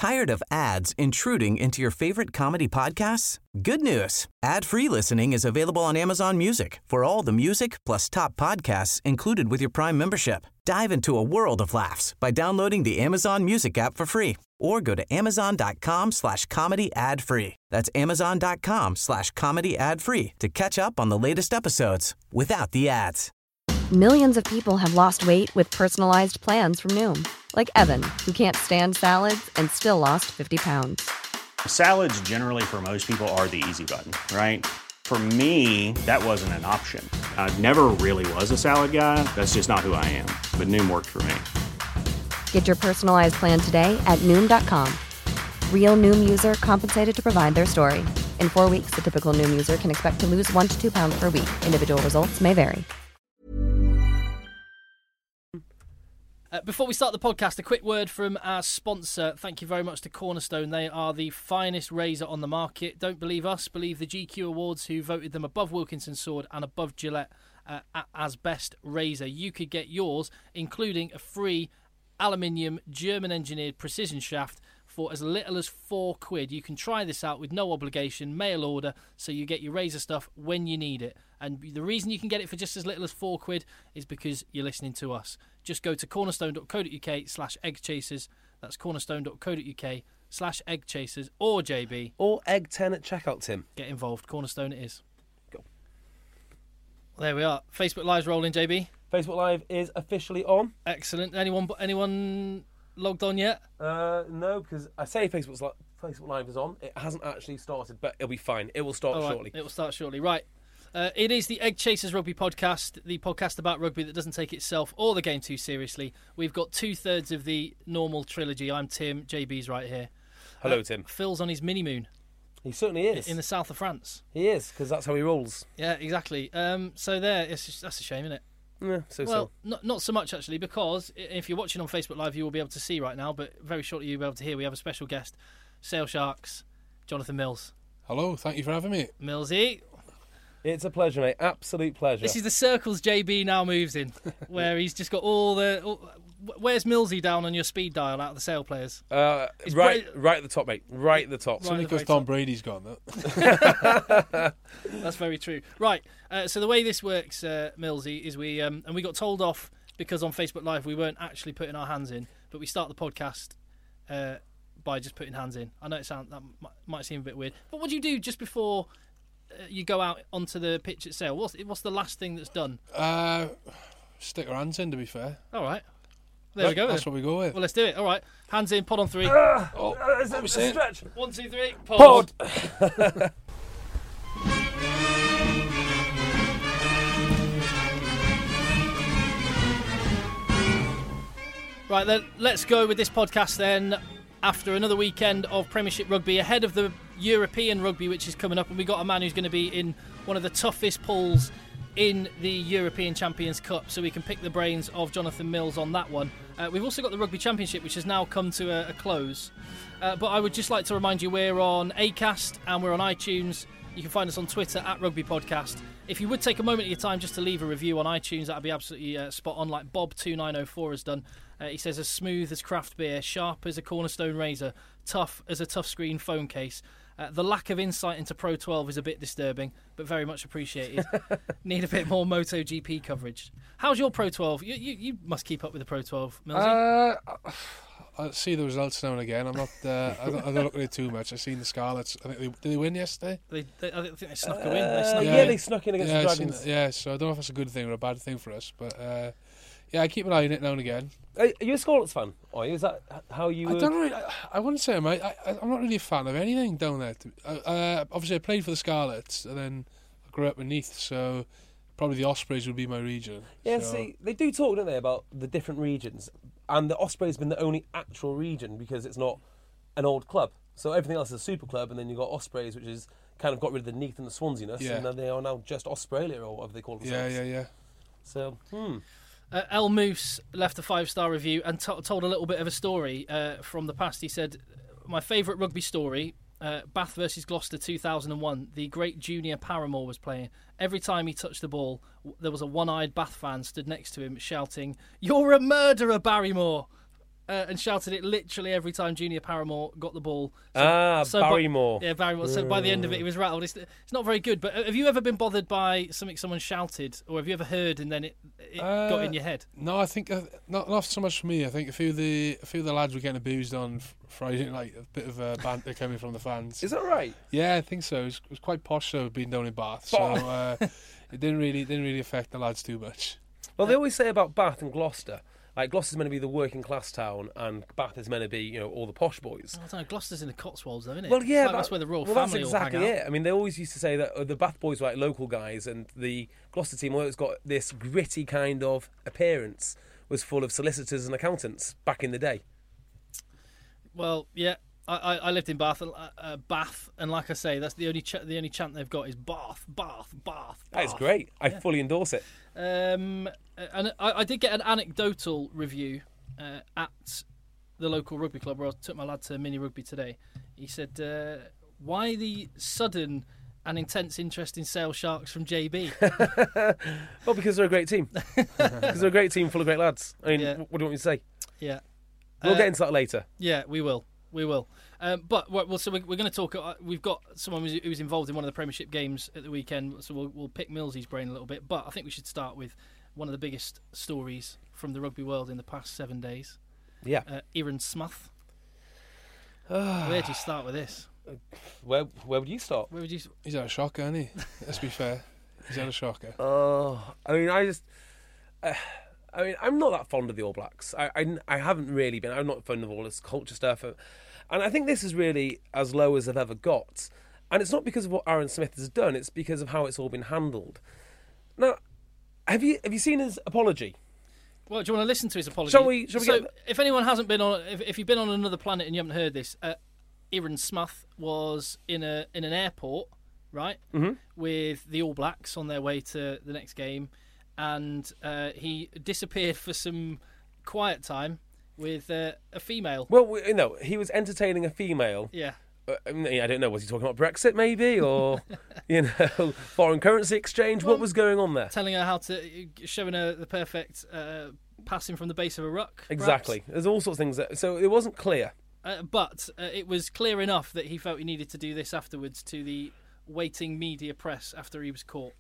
Tired of ads intruding into your favorite comedy podcasts? Good news. Ad-free listening is available on Amazon Music for all the music plus top podcasts included with your Prime membership. Dive into a world of laughs by downloading the Amazon Music app for free or go to amazon.com/comedy ad-free. That's amazon.com/comedy ad-free to catch up on the latest episodes without the ads. Millions of people have lost weight with personalized plans from Noom. Like Evan, who can't stand salads and still lost 50 pounds. Salads generally for most people are the easy button, right? For me, that wasn't an option. I never really was a salad guy. That's just not who I am. But Noom worked for me. Get your personalized plan today at Noom.com. Real Noom user compensated to provide their story. In 4 weeks, the typical Noom user can expect to lose 1 to 2 pounds per week. Individual results may vary. Before we start the podcast, a quick word from our sponsor. Thank you very much to Cornerstone. They are the finest razor on the market. Don't believe us, believe the GQ Awards, who voted them above Wilkinson Sword and above Gillette as best razor. You could get yours, including a free aluminium German-engineered precision shaft, for as little as £4. You can try this out with no obligation, mail order, so you get your razor stuff when you need it. And the reason you can get it for just as little as £4 is because you're listening to us. Just go to cornerstone.co.uk/eggchasers. That's cornerstone.co.uk/eggchasers, or JB. Or Egg 10 at checkout, Tim. Get involved. Cornerstone it is. Go. There we are. Facebook Live's rolling, JB. Facebook Live is officially on. Excellent. Anyone logged on yet? No, because I say Facebook Live is on. It hasn't actually started, but it'll be fine. It will start shortly. It will start shortly. Right. It is the Egg Chasers Rugby Podcast, the podcast about rugby that doesn't take itself or the game too seriously. We've got 2/3 of the normal trilogy. I'm Tim. JB's right here. Hello, Tim. Phil's on his mini-moon. He certainly is. In the south of France. He is, because that's how he rolls. Yeah, exactly. So that's a shame, isn't it? Yeah, not so much, actually, because if you're watching on Facebook Live, you will be able to see right now, but very shortly you'll be able to hear. We have a special guest, Sale Sharks, Jonathan Mills. Hello, thank you for having me. Millsy. It's a pleasure, mate. Absolute pleasure. This is the circles JB now moves in, where he's just got where's Millsy down on your speed dial out of the Sale players? Right at the top, mate. Right at the top. Only because Tom Brady's gone, though. That's very true. Right, so the way this works, Millsy, is we got told off because on Facebook Live we weren't actually putting our hands in, but we start the podcast by just putting hands in. I know that might seem a bit weird, but what do you do just before you go out onto the pitch at Sale? What's the last thing that's done? Stick our hands in, to be fair. All right. There we go. That's what we go with. Well, let's do it. All right. Hands in, pod on 3. It's a stretch. 1, 2, 3, pod. Right, then, let's go with this podcast then. After another weekend of Premiership rugby, ahead of the European rugby, which is coming up, and we got a man who's going to be in one of the toughest pools in the European Champions Cup, so we can pick the brains of Jonathan Mills on that one. We've also got the Rugby Championship, which has now come to a close. But I would just like to remind you, we're on Acast and we're on iTunes. You can find us on Twitter at Rugby Podcast. If you would take a moment of your time just to leave a review on iTunes, that would be absolutely spot on, like Bob2904 has done. He says, as smooth as craft beer, sharp as a Cornerstone razor, tough as a tough screen phone case. The lack of insight into Pro 12 is a bit disturbing, but very much appreciated. Need a bit more MotoGP coverage. How's your Pro 12? You must keep up with the Pro 12, Millsy. I see the results now and again. I'm not. I don't look at it too much. I've seen the Scarlets. I think did they win yesterday? I think they snuck a win. They snuck in against the Dragons. So I don't know if that's a good thing or a bad thing for us, but I keep an eye on it now and again. Are you a Scarlets fan? Or is that how you? I don't really. I wouldn't say I'm not really a fan of anything down there. Obviously, I played for the Scarlets, and then I grew up in Neath, so probably the Ospreys would be my region. Yeah, so. See, they do talk, don't they, about the different regions, and the Ospreys been the only actual region because it's not an old club. So everything else is a super club, and then you've got Ospreys, which is kind of got rid of the Neath and the Swansiness, and then they are now just Australia, or whatever they call themselves. Yeah. So, El Moose left a 5-star review and told a little bit of a story from the past. He said, my favourite rugby story, Bath versus Gloucester 2001, the great Junior Paramore was playing. Every time he touched the ball, there was a one-eyed Bath fan stood next to him shouting, "You're a murderer, Barrymore!" and shouted it literally every time Junior Paramore got the ball. Barrymore. Barrymore. So by the end of it, he was rattled. It's not very good. But have you ever been bothered by something someone shouted, or have you ever heard and then it got in your head? No, I think not so much for me. I think a few of the lads were getting abused on Friday night. A bit of banter coming from the fans. Is that right? Yeah, I think so. It was quite posh, so being down in Bath. So it didn't really affect the lads too much. Well, they always say about Bath and Gloucester. Like, Gloucester's meant to be the working class town, and Bath is meant to be, all the posh boys. I don't know, Gloucester's in the Cotswolds, though, isn't it? Well, yeah, that's where the royal family that's exactly all hang out. it. I mean, they always used to say that the Bath boys were like local guys, and the Gloucester team always got this gritty kind of appearance, was full of solicitors and accountants back in the day. Well, yeah, I lived in Bath, and like I say, that's the only chant they've got is Bath. That is great. I fully endorse it. And I did get an anecdotal review at the local rugby club where I took my lad to mini rugby today. He said, "Why the sudden and intense interest in Sale Sharks from JB?" Well, because they're a great team. Because they're a great team full of great lads. I mean, what do you want me to say? Yeah, we'll get into that later. Yeah, we will. But so we're going to talk. We've got someone who's involved in one of the Premiership games at the weekend, so we'll pick Millsy's brain a little bit. But I think we should start with one of the biggest stories from the rugby world in the past 7 days. Yeah, Aaron Smuth. Where do you start with this? Where would you start? He's had a shocker, hasn't he? Let's be fair. He's had a shocker. I mean, I'm not that fond of the All Blacks. I haven't really been. I'm not fond of all this culture stuff. And I think this is really as low as I've ever got. And it's not because of what Aaron Smith has done. It's because of how it's all been handled. Now, have you seen his apology? Well, do you want to listen to his apology? Shall we if anyone hasn't been on, if you've been on another planet and you haven't heard this, Aaron Smuth was in an airport, right, with the All Blacks on their way to the next game, and he disappeared for some quiet time with a female. Well, he was entertaining a female. Yeah. I don't know. Was he talking about Brexit, maybe, or foreign currency exchange? What was going on there? Telling her showing her the perfect passing from the base of a ruck. Exactly. Perhaps. There's all sorts of things so it wasn't clear. But it was clear enough that he felt he needed to do this afterwards to the waiting media press after he was caught.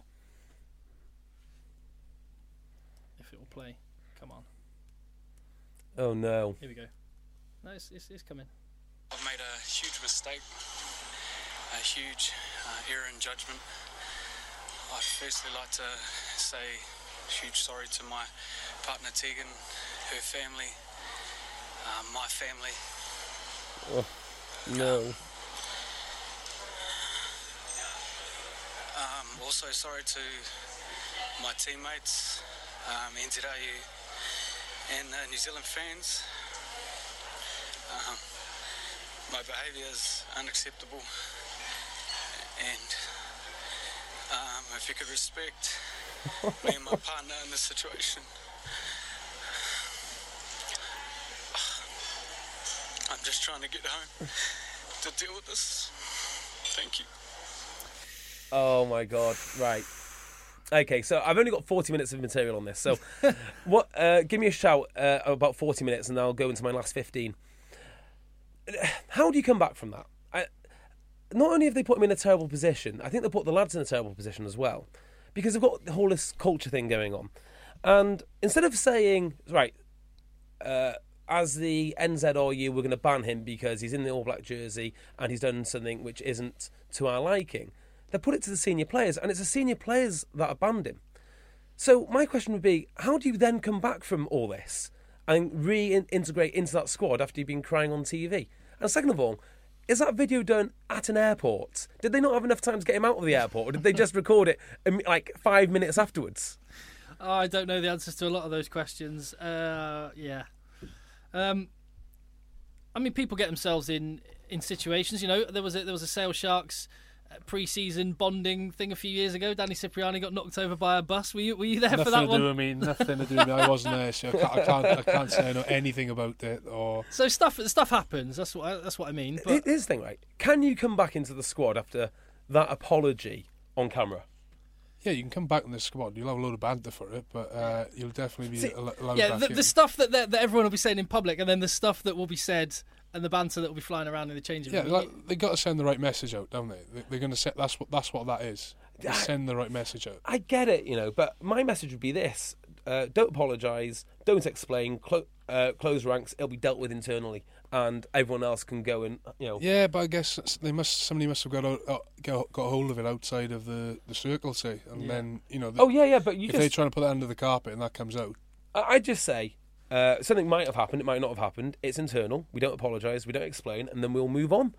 If it will play, come on. Oh no! Here we go. No, it's coming. I've made a huge mistake, a huge error in judgment. I'd firstly like to say a huge sorry to my partner Tegan, her family, my family. Oh, no. Also sorry to my teammates, NZRU and New Zealand fans. My behaviour is unacceptable, and if you could respect me and my partner in this situation. I'm just trying to get home to deal with this. Thank you. Oh my God! Right. Okay, so I've only got 40 minutes of material on this. So, give me a shout about 40 minutes, and I'll go into my last 15. How do you come back from that? Not only have they put him in a terrible position, I think they put the lads in a terrible position as well, because they've got the whole this culture thing going on. And instead of saying, right, as the NZRU, we're going to ban him because he's in the All Black jersey and he's done something which isn't to our liking, they put it to the senior players, and it's the senior players that have banned him. So my question would be, how do you then come back from all this and reintegrate into that squad after you've been crying on TV? And second of all, is that video done at an airport? Did they not have enough time to get him out of the airport, or did they just record it like 5 minutes afterwards? Oh, I don't know the answers to a lot of those questions. Yeah. I mean, people get themselves in situations. There was a Sale Sharks pre-season bonding thing a few years ago. Danny Cipriani got knocked over by a bus. Were you there for that one? Nothing to do with me. I wasn't there, so I can't say I know anything about it. So stuff happens. That's what I mean. But here's the thing, right? Can you come back into the squad after that apology on camera? Yeah, you can come back in the squad. You'll have a load of banter for it, but you'll definitely be allowed back in. The stuff that everyone will be saying in public, and then the stuff that will be said, and the banter that will be flying around in the changing room. Yeah, they got to send the right message out, don't they? They're going to set. That's what that is. Send the right message out. I get it, but my message would be this: don't apologise, don't explain, close ranks. It'll be dealt with internally, and everyone else can go and Yeah, but I guess somebody must have got hold of it outside of the circle, say, and then but if they're trying to put that under the carpet and that comes out, I just say something might have happened. It might not have happened. It's internal. We don't apologise. We don't explain, and then we'll move on.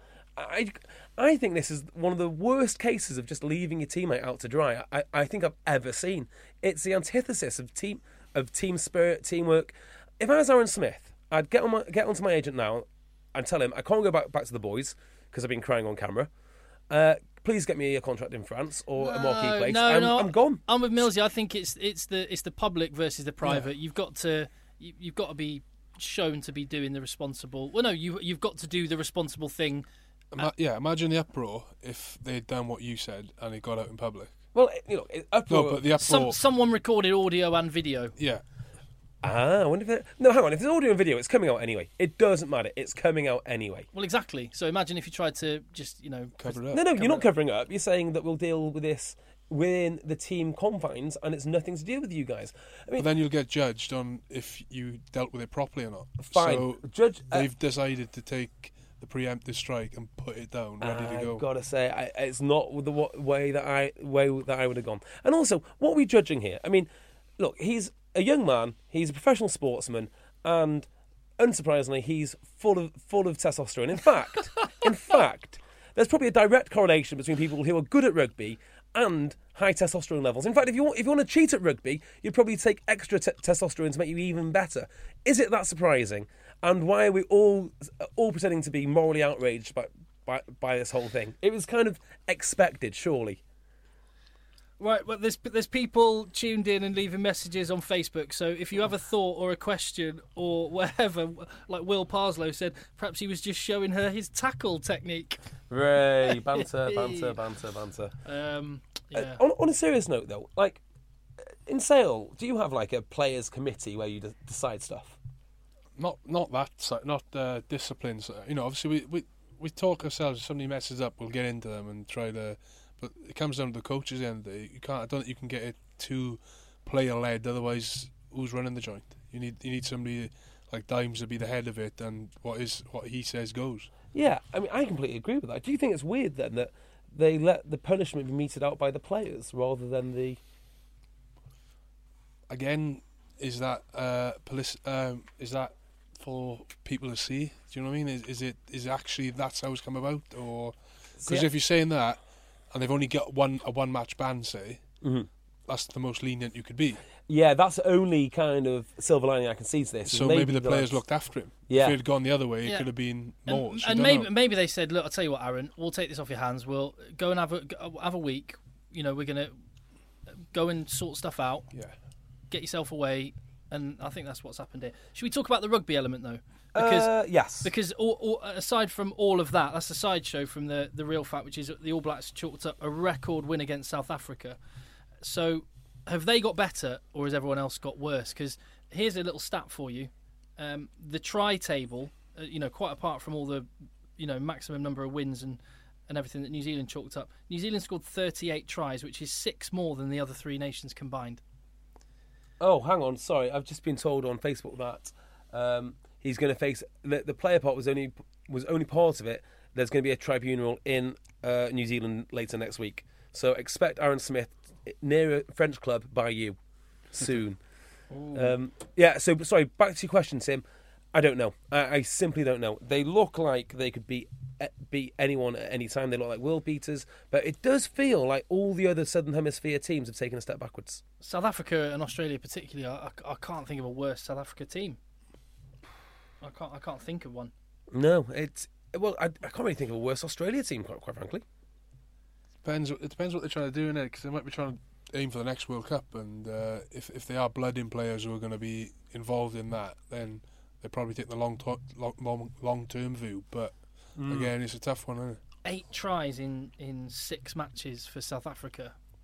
I think this is one of the worst cases of just leaving your teammate out to dry I think I've ever seen. It's the antithesis of team spirit, teamwork. If I was Aaron Smith, I'd get onto my agent now and tell him I can't go back to the boys because I've been crying on camera. Please get me a contract in France or a marquee place. I'm gone. I'm with Millsy. I think it's the public versus the private. Yeah. You've got to be shown to be doing the responsible. Well, no, you've got to do the responsible thing. Imagine the uproar if they'd done what you said and it got out in public. Well, uproar. No, but the uproar. Someone recorded audio and video. Yeah. I wonder if no, hang on. If there's audio and video, it's coming out anyway. It doesn't matter. It's coming out anyway. Well, exactly. So imagine if you tried to just cover it up. No, you're not covering it up. You're saying that we'll deal with this within the team confines, and it's nothing to do with you guys. I mean, but then you'll get judged on if you dealt with it properly or not. Fine. So they've decided to take the preemptive strike and put it down, ready to go. I've got to say, it's not the way that I would have gone. And also, what are we judging here? I mean, look, he's a young man, he's a professional sportsman, and unsurprisingly, he's full of testosterone. In fact, there's probably a direct correlation between people who are good at rugby and high testosterone levels. In fact, if you want to cheat at rugby, you'd probably take extra testosterone to make you even better. Is it that surprising? And why are we all pretending to be morally outraged by this whole thing? It was kind of expected, surely. Right, well, there's people tuned in and leaving messages on Facebook. So if you have a thought or a question or whatever, like Will Parslow said, perhaps he was just showing her his tackle technique. Ray, banter. Yeah. On a serious note, though, like in Sale, do you have like a players' committee where you decide stuff? Not disciplines. Obviously we talk ourselves. If somebody messes up, we'll get into them and try to. But it comes down to the coaches at the end of the day. I don't think you can get it too player led. Otherwise, who's running the joint? You need somebody like Dimes to be the head of it, and what he says goes. Yeah, I mean, I completely agree with that. Do you think it's weird then that they let the punishment be meted out by the players rather than the? Again, is that for people to see? Do you know what I mean? Is it actually that's how it's come about, or because if you're saying that and they've only got a one match ban, say, that's the most lenient you could be. Yeah, that's the only kind of silver lining I can see to this. So maybe the players looked after him. Yeah. If it had gone the other way, it could have been more. And maybe they said, look, I'll tell you what, Aaron, we'll take this off your hands. We'll go and have a week. We're going to go and sort stuff out. Yeah. Get yourself away. And I think that's what's happened here. Should we talk about the rugby element, though? Yes. Because aside from all of that, that's a sideshow from the real fact, which is that the All Blacks chalked up a record win against South Africa. So have they got better or has everyone else got worse? Because here's a little stat for you. The try table, quite apart from all the maximum number of wins and everything that New Zealand chalked up, New Zealand scored 38 tries, which is 6 more than the other 3 nations combined. Oh, hang on. Sorry, I've just been told on Facebook that he's going to face the player part was only part of it. There's going to be a tribunal in New Zealand later next week. So expect Aaron Smith near a French club by you soon. So sorry. Back to your question, Tim. I don't know. I simply don't know. They look like they could beat anyone at any time. They look like world beaters, but it does feel like all the other Southern Hemisphere teams have taken a step backwards. South Africa and Australia particularly, I can't think of a worse South Africa team. I can't think of one. No, I can't really think of a worse Australia team, quite frankly. It depends what they're trying to do in it, because they might be trying to aim for the next World Cup, and if they are blooding players who are going to be involved in that, then they probably take the long-term view. But again, it's a tough one, isn't it? 8 tries in 6 matches for South Africa.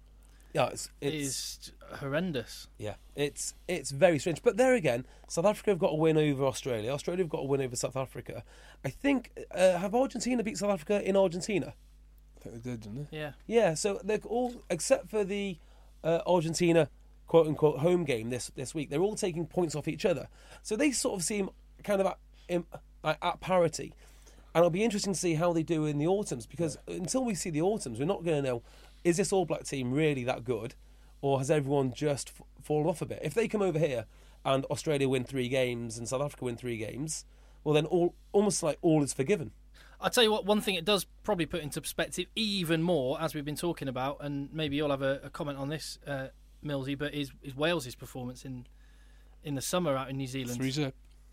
Yeah, is horrendous. Yeah, it's very strange. But there again, South Africa have got a win over Australia. Australia have got a win over South Africa. I think, have Argentina beat South Africa in Argentina? I think they did, didn't they? Yeah. Yeah, so they're all, except for the Argentina quote-unquote home game this week, they're all taking points off each other. So they sort of seem kind of at parity. And it'll be interesting to see how they do in the autumns, because until we see the autumns, we're not going to know, is this All Black team really that good, or has everyone just fallen off a bit? If they come over here and Australia win 3 games and South Africa win 3 games, well then almost like all is forgiven. I'll tell you what, one thing it does probably put into perspective even more, as we've been talking about, and maybe you'll have a comment on this, Millsy, but is Wales's performance in the summer out in New Zealand. 3-0.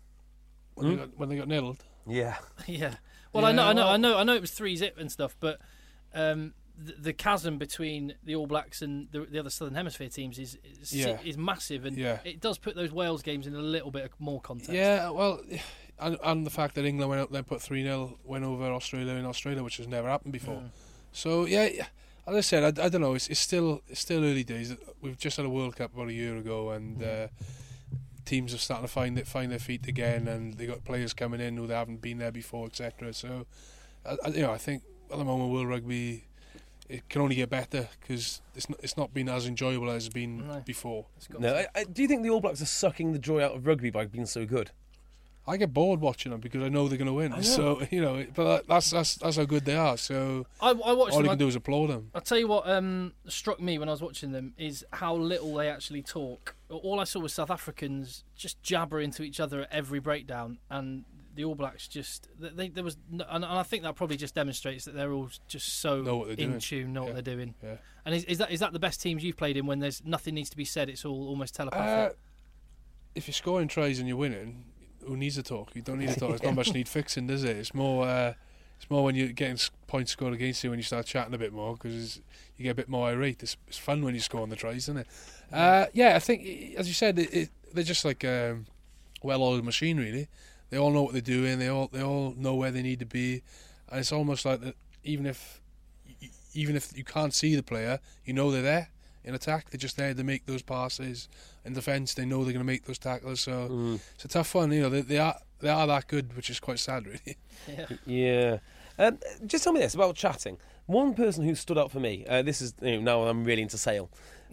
When they got nailed. Yeah. Yeah. Well, I know it was 3-0 and stuff, but the chasm between the All Blacks and the other Southern Hemisphere teams is massive, and it does put those Wales games in a little bit more context. Yeah, well, and the fact that England went out there and put 3-0 win over Australia in Australia, which has never happened before. So yeah, as I said, I don't know. It's still early days. We've just had a World Cup about a year ago, and teams are starting to find their feet again, and they got players coming in who they haven't been there before, etc. So, I think at the moment World Rugby, it can only get better, because it's not been as enjoyable as it's been before. No, do you think the All Blacks are sucking the joy out of rugby by being so good? I get bored watching them because I know they're going to win. So but that's how good they are. So I watched all them, you can do is applaud them. I'll tell you what struck me when I was watching them is how little they actually talk. All I saw was South Africans just jabbering to each other at every breakdown, and the All Blacks just there was, and I think that probably just demonstrates that they're all just so in tune, know what they're doing. Yeah. And is that the best teams you've played in, when there's nothing needs to be said? It's all almost telepathic. If you're scoring tries and you're winning, who needs to talk? You don't need to talk. There's not much need fixing, does it? It's more when you're getting points scored against you when you start chatting a bit more, because you get a bit more irate. It's fun when you score on the tries, isn't it? I think, as you said, they're just like a well-oiled machine, really. They all know what they're doing. They all know where they need to be, and it's almost like that. Even if you can't see the player, you know they're there. In attack, they're just there to make those passes. In defence, they know they're going to make those tackles. So it's a tough one. They are that good, which is quite sad, really. Yeah. Just tell me this about chatting. One person who stood out for me. This is now I'm really into Sale.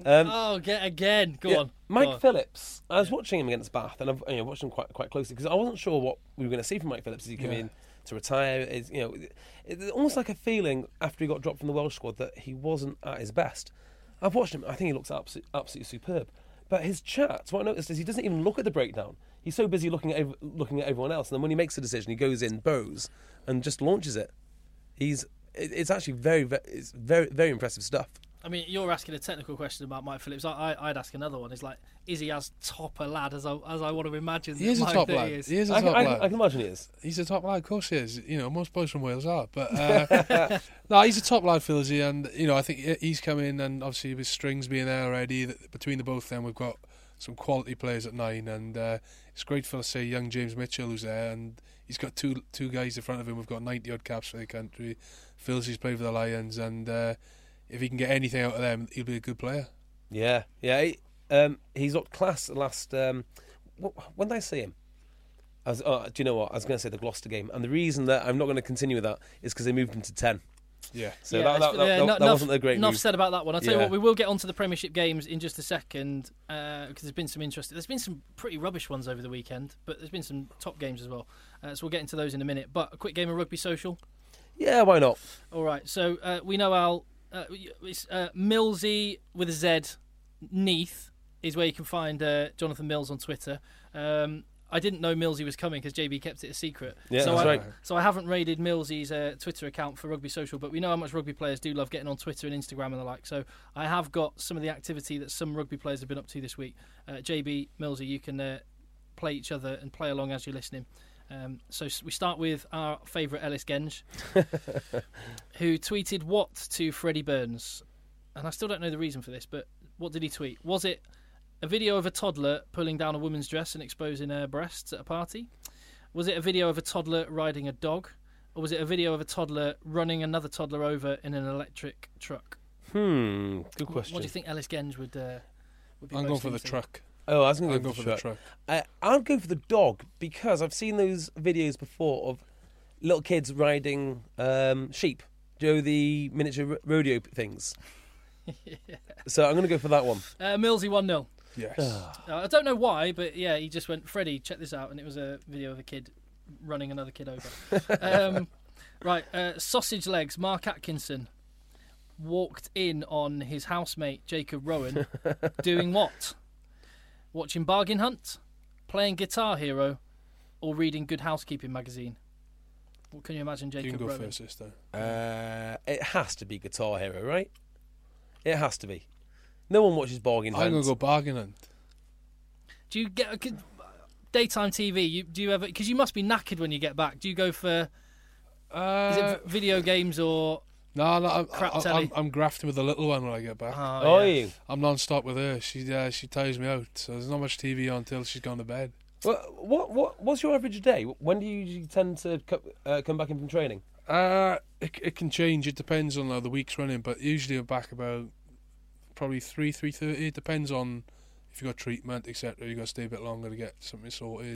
Again. Go on. Mike Phillips. I was watching him against Bath, and I've watched him quite closely, because I wasn't sure what we were going to see from Mike Phillips as he came in to retire. It's almost like a feeling after he got dropped from the Welsh squad that he wasn't at his best. I've watched him. I think he looks absolutely superb. But his chat, what I noticed is he doesn't even look at the breakdown. He's so busy looking at everyone else, and then when he makes a decision, he goes in, bows, and just launches it. It's actually very, very impressive stuff. I mean, you're asking a technical question about Mike Phillips. I'd ask another one. It's like, is he as top a lad as I want to imagine? He is a top lad. He is a top lad. I can imagine he is. He's a top lad, of course he is. Most boys from Wales are. But no, he's a top lad, Philsy, and I think he's come in, and obviously with Strings being there already, between the both of them, we've got some quality players at 9, and it's grateful to say young James Mitchell who's there, and he's got two guys in front of him. We've got 90 odd caps for the country. Philsy's played for the Lions, and if he can get anything out of them, he'll be a good player. Yeah. He's got class last. When did I see him? Do you know what? I was going to say the Gloucester game, and the reason that I'm not going to continue with that is because they moved him to 10. Yeah. So that wasn't a great move. Enough said about that one. I'll tell you what, we will get onto the Premiership games in just a second, because there's been some pretty rubbish ones over the weekend, but there's been some top games as well. So we'll get into those in a minute. But a quick game of Rugby Social. Yeah, why not? All right. So we know Al. It's Millsy with a Z. Neath is where you can find Jonathan Mills on Twitter. I didn't know Millsy was coming because JB kept it a secret. Yeah, that's right. So I haven't raided Millsy's Twitter account for Rugby Social, but we know how much rugby players do love getting on Twitter and Instagram and the like. So I have got some of the activity that some rugby players have been up to this week. JB, Millsy, you can play each other and play along as you're listening. So we start with our favourite Ellis Genge, who tweeted what to Freddie Burns? And I still don't know the reason for this, but what did he tweet? Was it a video of a toddler pulling down a woman's dress and exposing her breasts at a party? Was it a video of a toddler riding a dog? Or was it a video of a toddler running another toddler over in an electric truck? Good question. What do you think Ellis Genge would be? I'm most going for the interesting? truck. Oh, I was going to I'll go go for the truck. I'll go for the dog because I've seen those videos before of little kids riding sheep. Do you know the miniature rodeo things? So I'm going to go for that one. Millsy 1-0. Yes. I don't know why, but yeah, he just went, Freddie, check this out, and it was a video of a kid running another kid over. Right, sausage legs. Mark Atkinson walked in on his housemate Jacob Rowan doing what? Watching Bargain Hunt, playing Guitar Hero, or reading Good Housekeeping magazine? What can you imagine Jacob You can go Rowan? first this time. It has to be Guitar Hero, right? It has to be. No one watches Bargain Hunt. I'm going to go Bargain Hunt. Do you get daytime TV? Do you ever? Because you must be knackered when you get back. Do you go for? Is it video games or? No, crap telly? I'm grafting with the little one when I get back. Oh, are you? I'm non-stop with her. She tires me out, so there's not much TV on until she's gone to bed. Well, what's your average day? When do you usually tend to come back in from training? It can change. It depends on how the week's running, but usually I'm back about probably 3:30. It depends on if you got treatment, etc. You got to stay a bit longer to get something sorted.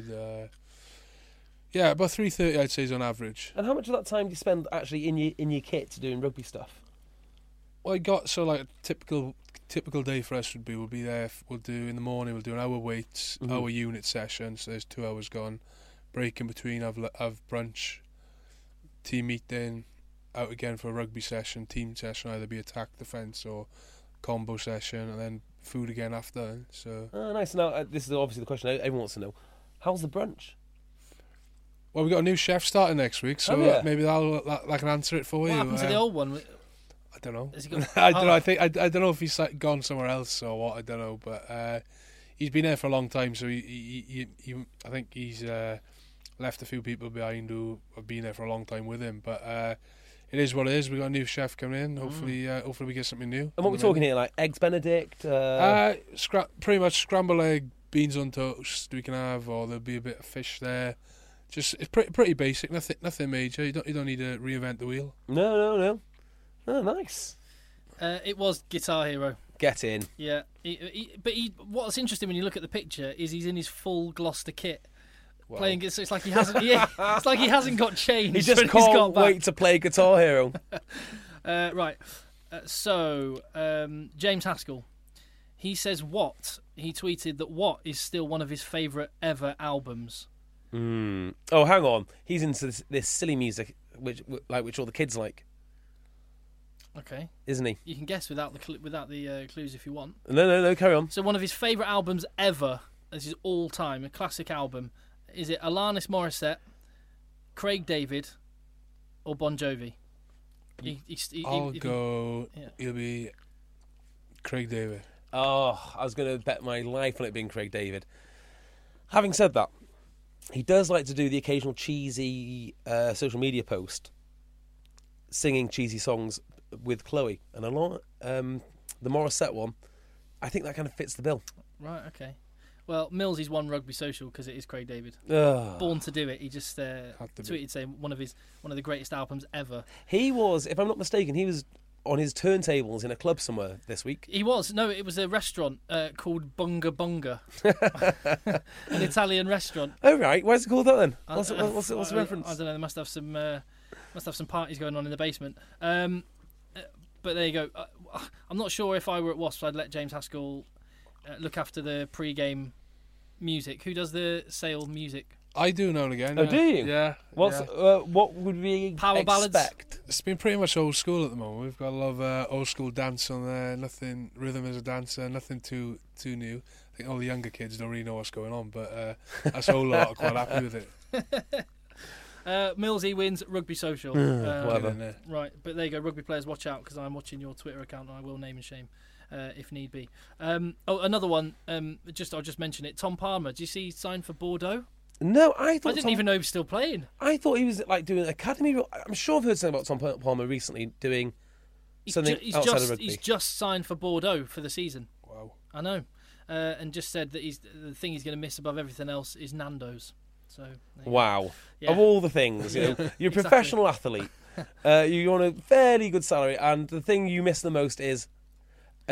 Yeah, about 3:30 I'd say is on average. And how much of that time do you spend actually in your kit doing rugby stuff? Well, I got a typical day for us would be we'll be there. We'll do in the morning. We'll do an hour weights, hour unit session. So there's 2 hours gone. Break in between. Have brunch, team meeting, out again for a rugby session, team session, either be attack, defence, or combo session, and then food again after. So nice. Now this is obviously the question everyone wants to know: how's the brunch? Well, we've got a new chef starting next week, so maybe that can answer it for what you. What happened to the old one? I don't know. Has he got, I don't know. I don't know if he's gone somewhere else or what. I don't know, but he's been there for a long time, so he I think he's left a few people behind who have been there for a long time with him. But it is what it is. We've got a new chef coming in. Hopefully we get something new. And what we're talking here, like eggs Benedict? Pretty much scrambled egg, beans on toast we can have, or there'll be a bit of fish there. Just it's pretty basic. Nothing major. You don't need to reinvent the wheel. No. Oh, nice. It was Guitar Hero. Get in. Yeah, but what's interesting when you look at the picture is he's in his full Gloucester kit, playing. So it's like he hasn't. It's like he hasn't got changed. He just can't wait to play Guitar Hero. Right. So James Haskell, he says what he tweeted that what is still one of his favourite ever albums. Oh, hang on. He's into this silly music, which all the kids like. Okay, isn't he? You can guess without the clues if you want. No. Carry on. So one of his favourite albums ever, this is all time, a classic album. Is it Alanis Morissette, Craig David, or Bon Jovi? I'll go. Yeah. It'll be Craig David. Oh, I was going to bet my life on it being Craig David. Having said that, he does like to do the occasional cheesy social media post, singing cheesy songs with Chloe, and a lot the Morissette one. I think that kind of fits the bill. Right. Okay. Well, Millsy's won Rugby Social because it is Craig David. Born to do it. He just tweeted saying one of the greatest albums ever. He was, if I'm not mistaken, he was on his turntables in a club somewhere this week. He was. No, it was a restaurant called Bunga Bunga, an Italian restaurant. Oh right, why is it called that then? What's the reference? I don't know. They must have some parties going on in the basement. But there you go. I'm not sure if I were at Wasps, I'd let James Haskell look after the pre-game music. Who does the Sale music? I do now and again. Oh, do you? Yeah. What would we Power expect? Ballads? It's been pretty much old school at the moment. We've got a lot of old school dance on there. Nothing rhythm as a dancer. Nothing too new. I think all the younger kids don't really know what's going on, but us old lot are quite happy with it. Millsy wins Rugby Social. Whatever. Right, but there you go. Rugby players, watch out, because I'm watching your Twitter account and I will name and shame if need be. Another one. I'll just mention it. Tom Palmer. Do you see he signed for Bordeaux? No, I didn't even know he was still playing. I thought he was like doing academy. I'm sure I've heard something about Tom Palmer recently doing something outside of rugby. He's just signed for Bordeaux for the season. Wow. I know, and just said that the thing he's going to miss above everything else is Nando's. So wow, yeah. Of all the things, you're a professional athlete, You're on a fairly good salary, and the thing you miss the most is a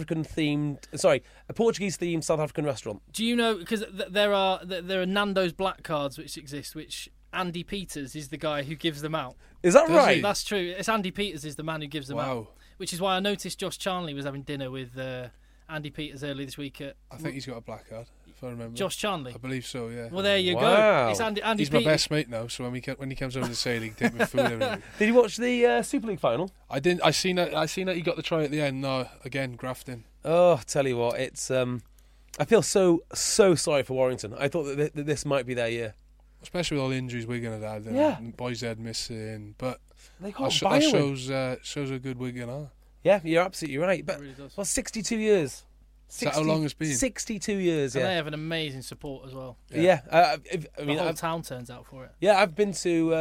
Portuguese-themed South African restaurant. Do you know, because there are Nando's black cards which exist, which Andy Peters is the guy who gives them out. Is that right? He? That's true. It's Andy Peters is the man who gives them out. Which is why I noticed Josh Charnley was having dinner with Andy Peters earlier this week. I think he's got a black card, if I remember. Josh Charnley? I believe so, yeah. Well, there you go. It's Andy he's Peters. My best mate now, so when he comes over to Sale, he can take me food every week. Did you watch the Super League final? I didn't. I seen that he got the try at the end. No, again, grafting. Oh, tell you what, it's I feel so sorry for Warrington. I thought that this might be their year. Especially with all the injuries Wigan had. And Boys had missing, but they can't that shows a good Wigan are. Yeah, you're absolutely right. But really does. 62 years. Is that how long it's been? 62 years, and they have an amazing support as well. Yeah. The whole town turns out for it. Yeah, I've been to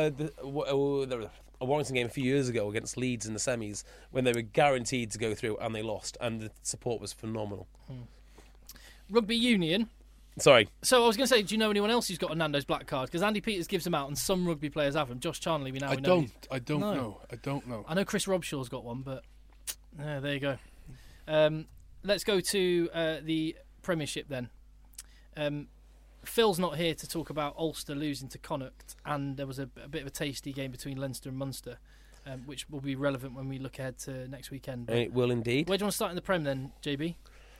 a Warrington game a few years ago against Leeds in the semis when they were guaranteed to go through and they lost, and the support was phenomenal. Rugby union. Sorry. So I was going to say, do you know anyone else who's got a Nando's black card? Because Andy Peters gives them out, and some rugby players have them. Josh Charnley, we know. I don't know. I know Chris Robshaw's got one, but there you go. Let's go to the Premiership then. Phil's not here to talk about Ulster losing to Connacht, and there was a bit of a tasty game between Leinster and Munster, which will be relevant when we look ahead to next weekend. But it will indeed. Where do you want to start in the Prem then, JB?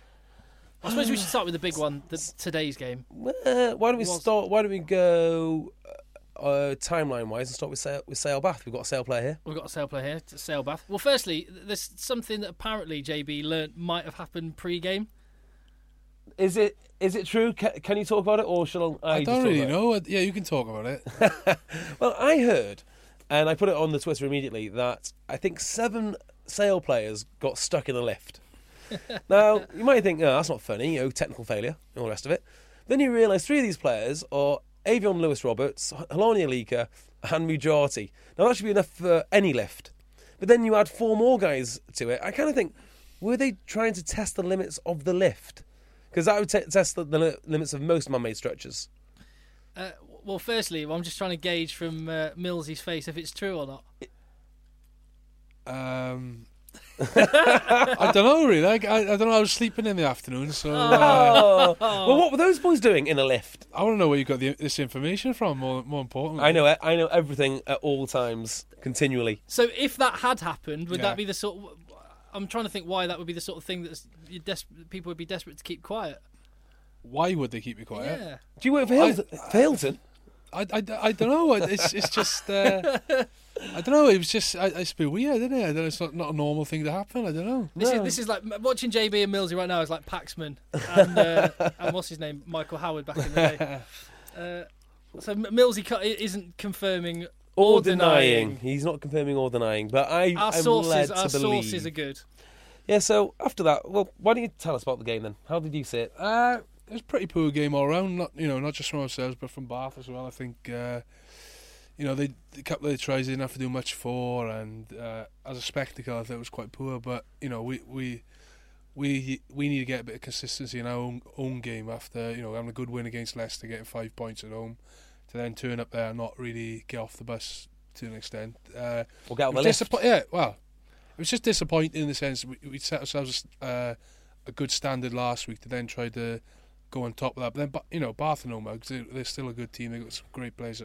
I suppose we should start with the big one, today's game. Why don't we start? Why don't we go timeline-wise and start with Sale Bath? We've got a Sale player here. We've got a Sale player here, Sale Bath. Well, firstly, there's something that apparently JB learnt might have happened pre-game. Is it true? Can you talk about it, or shall I? I don't really know. Yeah, you can talk about it. Well, I heard, and I put it on the Twitter immediately, that I think 7 Sale players got stuck in a lift. Now, you might think, oh, that's not funny, technical failure, and all the rest of it. Then you realise 3 of these players are Avion Lewis-Roberts, Helani Alika, and Mujati. Now, that should be enough for any lift. But then you add 4 more guys to it. I kind of think, were they trying to test the limits of the lift? Because that would test the limits of most man-made structures. Well, firstly, I'm just trying to gauge from Millsy's face if it's true or not. I don't know, really. I don't know. I was sleeping in the afternoon, so... Well, what were those boys doing in a lift? I want to know where you got this information from, more importantly. I know everything at all times, continually. So if that had happened, would that be the sort of... I'm trying to think why that would be the sort of thing that people would be desperate to keep quiet. Why would they keep you quiet? Yeah. Do you work for Hilton? I don't know. It's just... I don't know. It was just... It's a bit weird, isn't it? I don't know, it's not a normal thing to happen. I don't know. This is like... Watching JB and Millsy right now is like Paxman and what's his name? Michael Howard back in the day. So Millsy isn't confirming... Or denying. He's not confirming or denying, but I'm led to believe. Our sources are good. Yeah, so after that, well, why don't you tell us about the game then? How did you see it? It was a pretty poor game all round. Not just from ourselves, but from Bath as well. I think, the couple of the tries they didn't have to do much for, and as a spectacle, I thought it was quite poor. But we need to get a bit of consistency in our own game after having a good win against Leicester, getting 5 points at home. To then turn up there and not really get off the bus to an extent. Or get on the lift. Yeah, well, it was just disappointing in the sense we set ourselves a good standard last week to then try to go on top of that. But then, Bath and Mugs, they're still a good team. They've got some great players.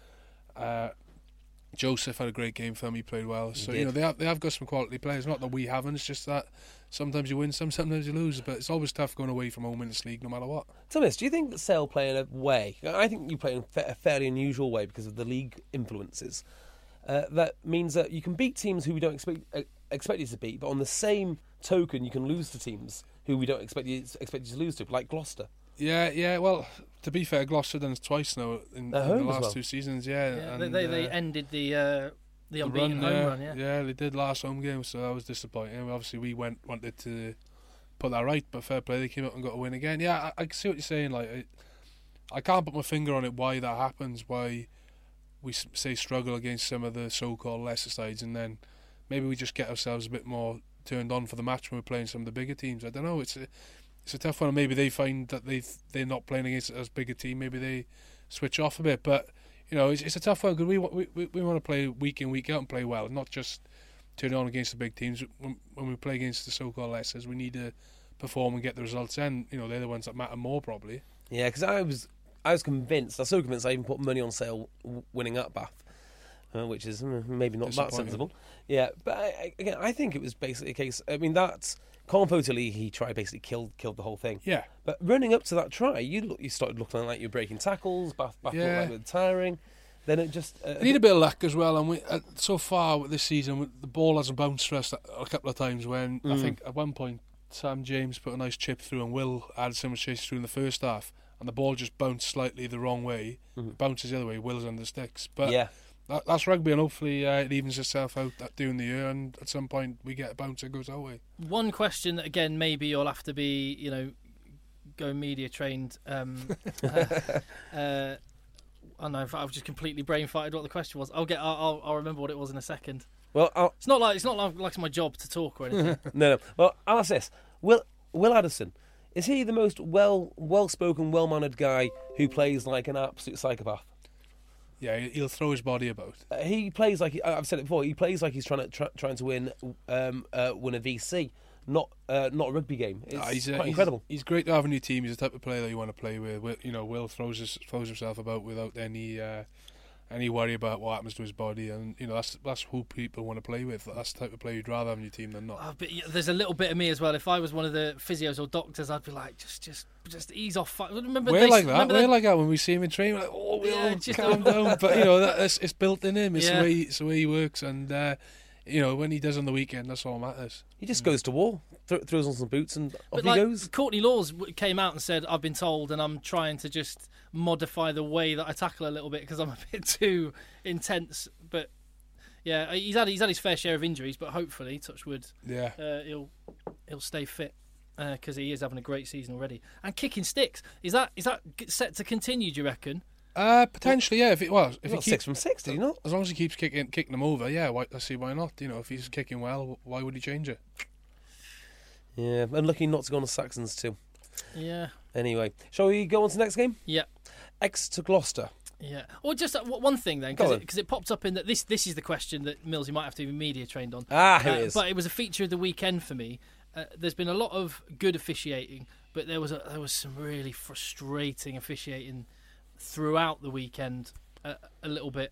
Joseph had a great game for them. He played well. So they have got some quality players. Not that we haven't. It's just that sometimes you win, sometimes you lose. But it's always tough going away from home in this league, no matter what. Thomas, do you think that Sale play in a way? I think you play in a fairly unusual way because of the league influences. That means that you can beat teams who we don't expect you to beat, but on the same token, you can lose to teams who we don't expect you to lose to, like Gloucester. Yeah. Well, to be fair, Gloucester done it twice now in the last 2 seasons. Yeah, and, they ended the unbeaten home run. Yeah, they did last home game, so that was disappointing. Obviously, we wanted to put that right, but fair play, they came out and got a win again. Yeah, I see what you're saying. Like, I can't put my finger on it why that happens. Why we say struggle against some of the so-called lesser sides, and then maybe we just get ourselves a bit more turned on for the match when we're playing some of the bigger teams. I don't know. It's a tough one. Maybe they find that they're not playing against as big a team. Maybe they switch off a bit. But it's a tough one because we want to play week in, week out and play well, not just turn on against the big teams. When we play against the so-called lessers, we need to perform and get the results, and they're the ones that matter more probably. Yeah, because I was convinced. I was so convinced I even put money on Sale winning at Bath, which is maybe not that sensible. Yeah, but I think it was basically a case. I mean, that Colin Fotoli, he basically killed the whole thing. Yeah, but running up to that try, you started looking like you were breaking tackles. Bath looked like they were tiring. Then it just need a bit of luck as well. And we so far this season, the ball hasn't bounced for us a couple of times. When I think at one point Sam James put a nice chip through, and Will added so much chase through in the first half, and the ball just bounced slightly the wrong way. It bounces the other way. Will's under sticks, but that's rugby, and hopefully it evens itself out during the year, and at some point we get a bounce that goes our way. One question that, again, maybe you'll have to be, go media trained. I know I've just completely brain farted what the question was. I'll remember what it was in a second. Well, it's not like it's my job to talk or anything. No. Well, I'll ask this: Will Addison, is he the most well-spoken, well-mannered guy who plays like an absolute psychopath? Yeah, he'll throw his body about. He plays like I've said it before. He plays like he's trying to win a VC, not a rugby game. It's quite incredible. He's great to have in your team. He's the type of player that you want to play with. Will throws himself about without any worry about what happens to his body, and that's who people want to play with. That's the type of player you'd rather have in your team than not. But there's a little bit of me as well. If I was one of the physios or doctors, I'd be like, just ease off. Remember, we're like that when we see him in training. We're like, Will, just calm down. But it's built in him. It's the way he works, and when he does on the weekend, that's all that matters. He just goes to war, throws on some boots, and off he goes. Courtney Laws came out and said, "I've been told, and I'm trying to just modify the way that I tackle a little bit because I'm a bit too intense." But yeah, he's had his fair share of injuries, but hopefully, touch wood, he'll stay fit because he is having a great season already. And kicking sticks, is that set to continue? Do you reckon? Potentially, yeah. If he 6 from 6, did he not? As long as he keeps kicking them over, I see why not. If he's kicking well, why would he change it? Yeah, and lucky not to go on the Saxons too. Yeah. Anyway, shall we go on to the next game? Yeah. Exeter Gloucester. Yeah. Or just one thing then, because it popped up in that this is the question that Mills, you might have to be media trained on. Here it is. But it was a feature of the weekend for me. There's been a lot of good officiating, but there was some really frustrating officiating throughout the weekend a little bit.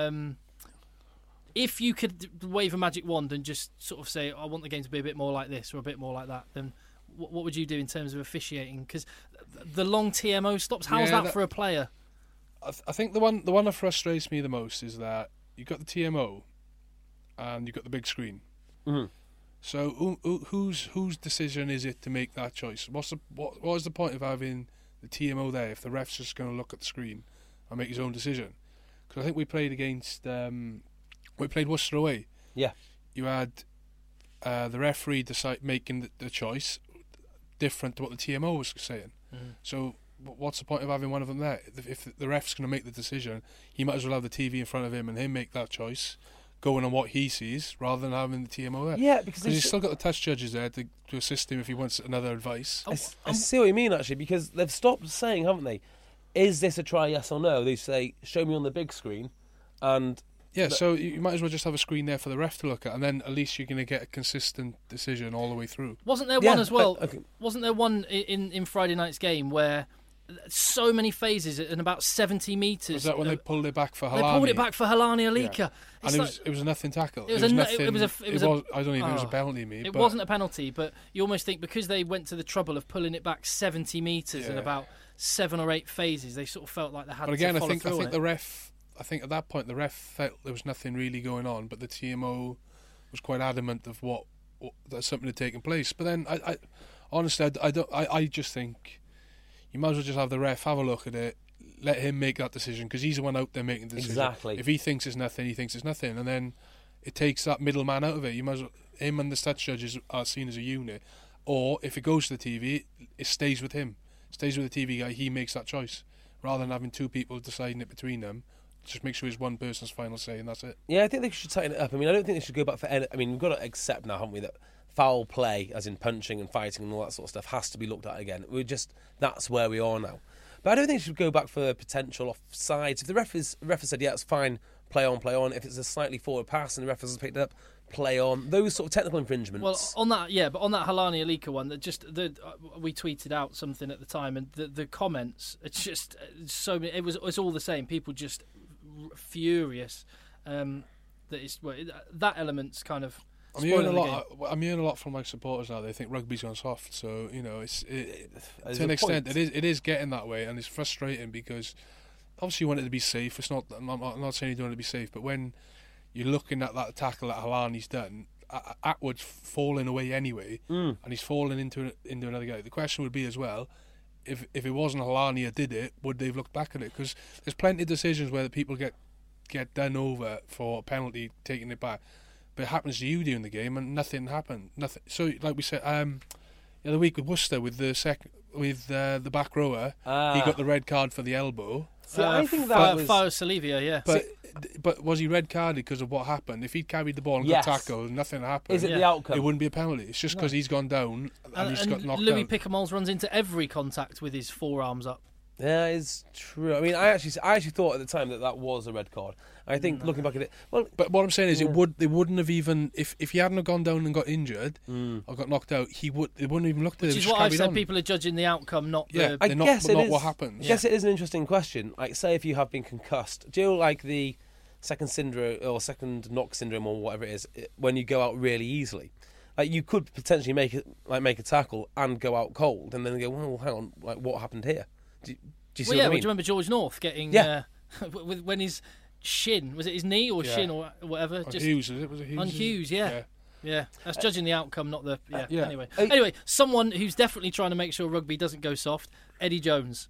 If you could wave a magic wand and just sort of say, I want the game to be a bit more like this or a bit more like that, then what would you do in terms of officiating? Because the long TMO stops, how's that for a player? I think the one that frustrates me the most is that you've got the TMO and you've got the big screen. Mm-hmm. So whose decision is it to make that choice? What is the point of having the TMO there if the ref's just going to look at the screen and make his own decision? Because I think we played against we played Worcester away. Yeah, you had the referee making the choice different to what the TMO was saying. Mm-hmm. So what's the point of having one of them there? If the ref's going to make the decision, he might as well have the TV in front of him and him make that choice, going on what he sees, rather than having the TMO there. Yeah, because he's still got the touch judges there to assist him if he wants another advice. I see what you mean, actually, because they've stopped saying, haven't they, is this a try, yes or no? They say, show me on the big screen, and... Yeah, so you might as well just have a screen there for the ref to look at, and then at least you're going to get a consistent decision all the way through. Wasn't there one as well? Wasn't there one in Friday night's game where so many phases in about 70 metres? Was that when they pulled it back for Halani? They pulled it back for Halani Alika. Yeah. And it was a nothing tackle. It was nothing. It was I don't even think it was a penalty. It wasn't a penalty, but you almost think because they went to the trouble of pulling it back 70 metres in about 7 or 8 phases, they sort of felt like they had to follow through. I think the ref. I think at that point the ref felt there was nothing really going on, but the TMO was quite adamant of what that something had taken place. But then, I honestly, I just think you might as well just have the ref have a look at it, let him make that decision, because he's the one out there making the decision. Exactly. If he thinks it's nothing, he thinks it's nothing, and then it takes that middleman out of it. You might as well, him and the stats judges are seen as a unit. Or if it goes to the TV, it stays with him, stays with the TV guy. He makes that choice rather than having two people deciding it between them. Just make sure it's one person's final say, and that's it. Yeah, I think they should tighten it up. I mean, I don't think they should go back for any... I mean, we've got to accept now, haven't we, that foul play, as in punching and fighting and all that sort of stuff, has to be looked at again. That's where we are now. But I don't think it should go back for potential offsides. If the ref has said, yeah, it's fine, play on. If it's a slightly forward pass and the ref has picked it up, play on. Those sort of technical infringements. Well, on that, yeah, but on that Halani Alika one, we tweeted out something at the time, and the comments, it's just so many. It's all the same. People just furious. That element's kind of. I'm hearing a lot from my supporters now. They think rugby's gone soft, so to an extent, it is getting that way, and it's frustrating because obviously you want it to be safe. It's not. I'm not saying you don't want it to be safe, but when you're looking at that tackle that Halani's done, Atwood's falling away anyway, and he's falling into another guy. The question would be as well, if it wasn't Halani that did it, would they've looked back at it? Because there's plenty of decisions where the people get done over for a penalty, taking it back. But it happens to you during the game, and nothing happened. Nothing. So, like we said, the other week with Worcester, with the back rower, he got the red card for the elbow. So I think that was Faro Salivia, yeah. But was he red carded because of what happened? If he'd carried the ball and got tackled, nothing happened. Is it the outcome? It wouldn't be a penalty. It's just because he's gone down and he's got knocked Louis out. Pickamoles runs into every contact with his forearms up. Yeah, it's true. I mean, I actually thought at the time that was a red card. I think looking back at it, well, but what I'm saying is, they wouldn't have even if he hadn't have gone down and got injured or got knocked out, they wouldn't even looked at it. Which is what I've said. People are judging the outcome, not the. I guess it is what happens. I guess it is an interesting question. Like, say if you have been concussed, do you know, like the second syndrome or second knock syndrome or whatever it is, when you go out really easily? Like, you could potentially make a tackle and go out cold, and then go, well, hang on, like, what happened here? Do you see what I mean? Do you remember George North getting when his shin, was it his knee or shin or whatever? Was it Hughes? On Hughes, yeah. That's judging the outcome, not the Anyway, someone who's definitely trying to make sure rugby doesn't go soft, Eddie Jones.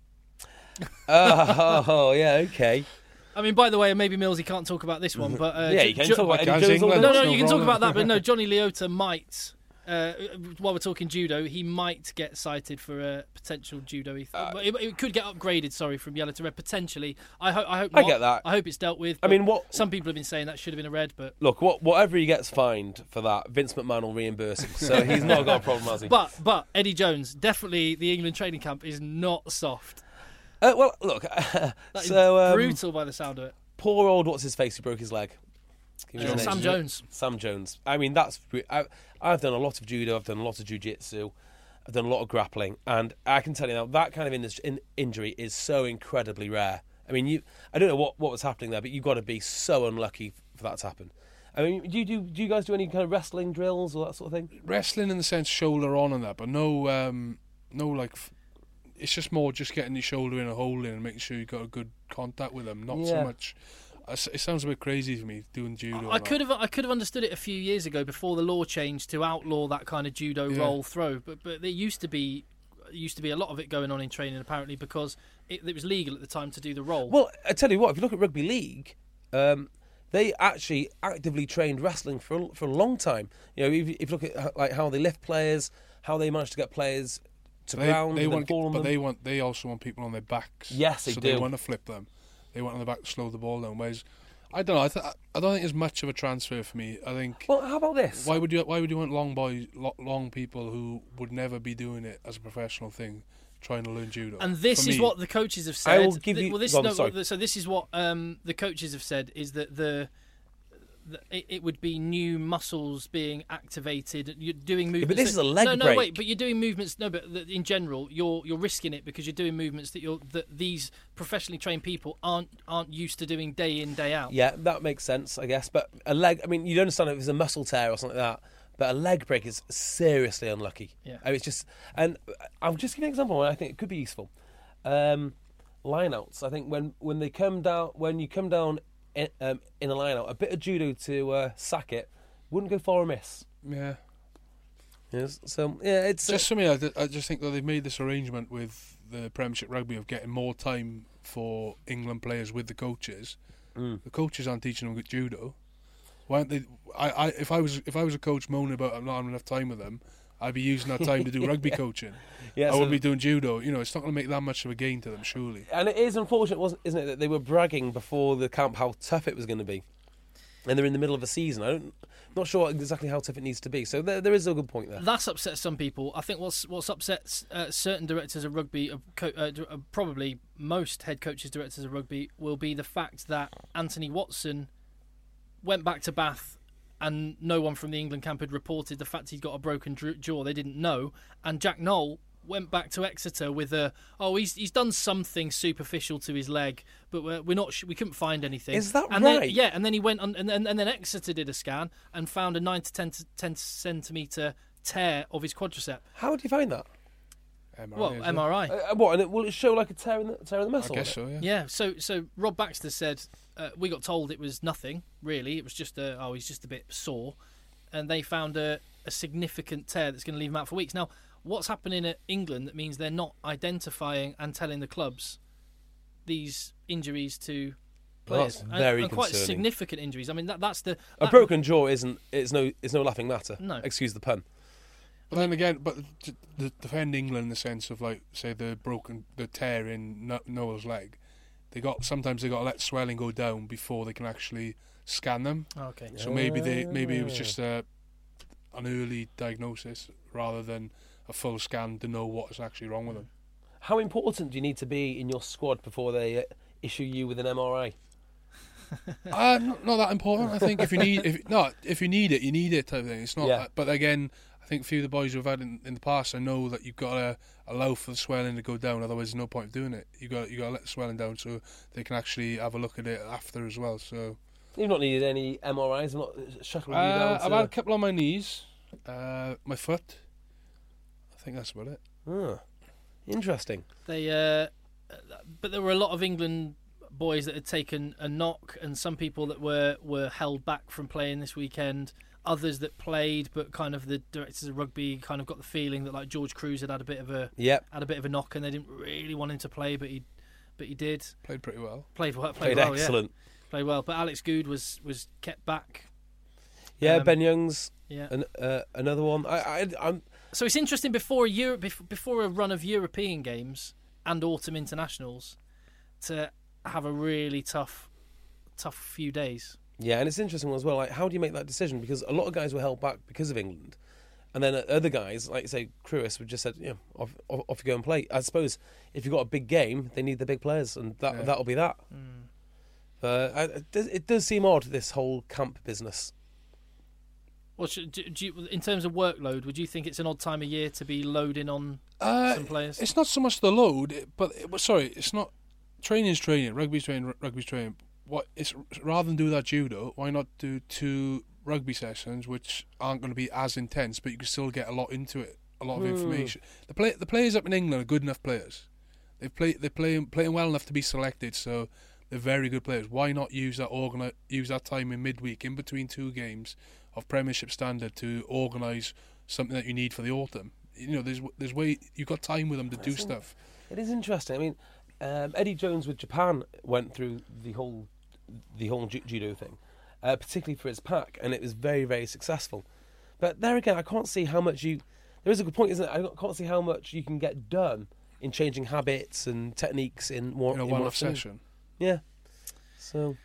Oh, yeah, okay. I mean, by the way, maybe Millsy can't talk about this one, but you can talk about Eddie Jones. No, you can talk about that, but no, Johnny Leota might. While we're talking judo, he might get cited for a potential judo. It could get upgraded, from yellow to red potentially. I hope not. I get that. I hope it's dealt with. I mean, some people have been saying that should have been a red, but look, whatever he gets fined for that, Vince McMahon will reimburse him. So he's not got a problem, has he? But Eddie Jones, definitely the England training camp is not soft. Well, look, brutal by the sound of it. Poor old what's his face who broke his leg. Sam Jones. Sam Jones. I mean, I've done a lot of judo. I've done a lot of jiu-jitsu. I've done a lot of grappling, and I can tell you now that kind of injury is so incredibly rare. I mean, I don't know what was happening there, but you've got to be so unlucky for that to happen. I mean, do you guys do any kind of wrestling drills or that sort of thing? Wrestling in the sense shoulder on and that, but no like. It's just more just getting your shoulder in a hole in and making sure you got a good contact with them. Not so much. It sounds a bit crazy for me doing judo. I could have understood it a few years ago before the law changed to outlaw that kind of judo roll throw. But there used to be a lot of it going on in training apparently because it was legal at the time to do the roll. Well, I tell you what, if you look at rugby league, they actually actively trained wrestling for a long time. You know, if you look at like how they lift players, how they manage to get players to ground, they also want people on their backs. Yes, they do. They want to flip them. They want on the back to slow the ball down. Whereas, I don't know. I don't think there's much of a transfer for me. I think. Well, how about this? Why would you want long people who would never be doing it as a professional thing, trying to learn judo? And this is what the coaches have said. I will give you. So this is what the coaches have said is that it would be new muscles being activated. You're doing movements. But this is a leg break. No, wait. But you're doing movements. No, but in general, you're risking it because you're doing movements that these professionally trained people aren't used to doing day in, day out. Yeah, that makes sense, I guess. But a leg. I mean, you'd understand if it's a muscle tear or something like that. But a leg break is seriously unlucky. Yeah. I mean, it's just, and I'll just give you an example where I think it could be useful. Lineouts. I think when you come down. In a line out, a bit of judo to sack it wouldn't go far amiss. Yeah. Yes. So it's just for me. I just think that they've made this arrangement with the Premiership Rugby of getting more time for England players with the coaches. The coaches aren't teaching them judo. Why aren't they? If I was a coach moaning about I'm not having enough time with them, I'd be using that time to do rugby coaching. I wouldn't be doing judo. You know, it's not going to make that much of a gain to them, surely. And it is unfortunate, isn't it, that they were bragging before the camp how tough it was going to be. and they're in the middle of a season. I'm not sure exactly how tough it needs to be. So there is a good point there. That's upset some people. I think what's upsets certain directors of rugby, probably most head coaches, directors of rugby, will be the fact that Anthony Watson went back to Bath and no one from the England camp had reported the fact he'd got a broken jaw. They didn't know. And Jack Knoll went back to Exeter with he's done something superficial to his leg, but we're not we couldn't find anything. Is that and right? Then, yeah, and then he went on, and then Exeter did a scan and found a 9 to 10 centimetre tear of his quadricep. How would you find that? MRI. MRI. What? And will it show like a tear in the muscle? I guess so. Yeah. Yeah. So Rob Baxter said we got told it was nothing really. It was just he's just a bit sore, and they found a significant tear that's going to leave him out for weeks. Now, what's happening at England that means they're not identifying and telling the clubs these injuries to players? That's very and quite concerning. significant injuries. I mean, that's the A broken jaw it's no laughing matter. No. Excuse the pun. But then again, to defend England in the sense of, like, say the tear in Noel's leg, sometimes they got to let swelling go down before they can actually scan them. Okay. So maybe it was just an early diagnosis rather than a full scan to know what is actually wrong with them. How important do you need to be in your squad before they issue you with an MRI? Not that important. I think if you need it, you need it type of thing. It's not. Yeah. But again, I think a few of the boys who've had in the past, I know that you've got to allow for the swelling to go down. Otherwise, there's no point of doing it. You got to let the swelling down so they can actually have a look at it after as well. So you've not needed any MRIs. I'm not shuttling you down. I've had a couple on my knees, my foot. I think that's about it. Ah, interesting. But there were a lot of England boys that had taken a knock, and some people that were held back from playing this weekend. Others that played, but kind of the directors of rugby kind of got the feeling that, like, George Cruz had a bit of a knock, and they didn't really want him to play, but he did. Played pretty well. Played well. Excellent. Yeah. Played well, but Alex Good was kept back. Yeah, Ben Youngs. Yeah. Another one. I'm. So it's interesting before a run of European games and autumn internationals to have a really tough few days. Yeah, and it's interesting as well. Like, how do you make that decision? Because a lot of guys were held back because of England, and then other guys, like say Crewis, would just said, off you go and play. I suppose if you've got a big game, they need the big players, and that'll be that. It does seem odd, this whole camp business. Well, in terms of workload, would you think it's an odd time of year to be loading on some players? It's not so much the load, it's not. Training's training, rugby's training. It's rather than do that judo, why not do 2 rugby sessions which aren't going to be as intense, but you can still get a lot into it, a lot of information. The players up in England are good enough players. They're playing well enough to be selected, so they're very good players. Why not use that time in midweek, in between 2 games of Premiership standard, to organise something that you need for the autumn? There's way you've got time with them to do stuff. It is interesting. I mean, Eddie Jones with Japan went through the whole judo thing, particularly for his pack, and it was very, very successful. But there again, I can't see how much there is a good point, isn't it? I can't see how much you can get done in changing habits and techniques in one session. Yeah. So,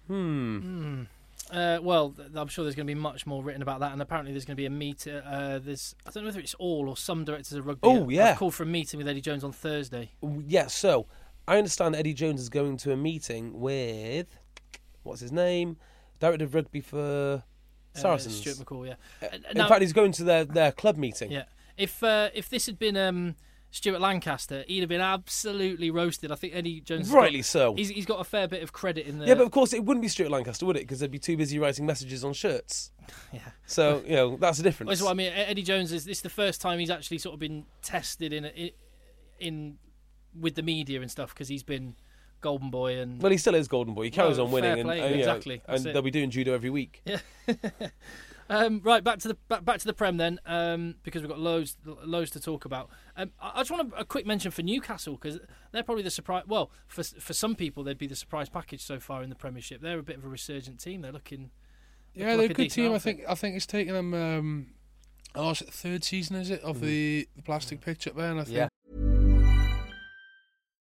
Well, I'm sure there's going to be much more written about that, and apparently there's going to be a meeting. I don't know whether it's all or some directors of rugby. I've called for a meeting with Eddie Jones on Thursday. Yeah, so I understand Eddie Jones is going to a meeting with, what's his name? Director of rugby for Saracens. Stuart McCall, yeah. In fact, he's going to their club meeting. Yeah. If this had been Stuart Lancaster, he'd have been absolutely roasted. I think Eddie Jones... Rightly so. He's got a fair bit of credit in there. Yeah, but of course it wouldn't be Stuart Lancaster, would it? Because they'd be too busy writing messages on shirts. Yeah. So, that's the difference. Well, that's what I mean. Eddie Jones, this is the first time he's actually sort of been tested in with the media and stuff, because he's been Golden Boy and... Well, he still is Golden Boy. He carries on winning. Exactly. And they'll be doing judo every week. Yeah. Right, back to the Prem then, because we've got loads to talk about. I just want a quick mention for Newcastle, because they're probably the surprise. Well, for some people, they'd be the surprise package so far in the Premiership. They're a bit of a resurgent team. They're looking. Yeah, they're a good team. Outfit. I think it's taken them. Is it the 3rd season? Is it of the plastic pitch up there? And I think. Yeah.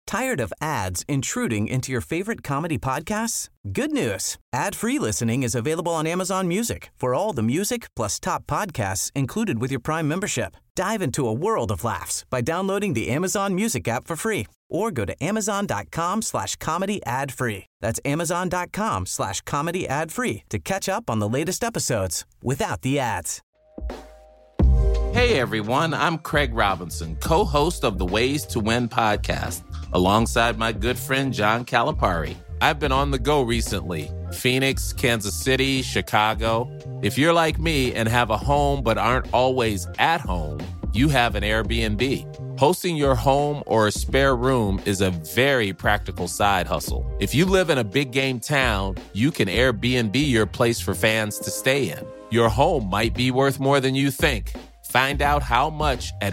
Tired of ads intruding into your favorite comedy podcasts? Good news. Ad-free listening is available on Amazon Music for all the music plus top podcasts included with your Prime membership. Dive into a world of laughs by downloading the Amazon Music app for free or go to amazon.com/comedy ad-free. That's amazon.com/comedy ad-free to catch up on the latest episodes without the ads. Hey everyone, I'm Craig Robinson, co-host of the Ways to Win podcast, alongside my good friend John Calipari. I've been on the go recently. Phoenix, Kansas City, Chicago. If you're like me and have a home but aren't always at home, you have an Airbnb. Hosting your home or a spare room is a very practical side hustle. If you live in a big game town, you can Airbnb your place for fans to stay in. Your home might be worth more than you think. Find out how much at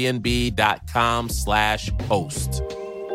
airbnb.com/host.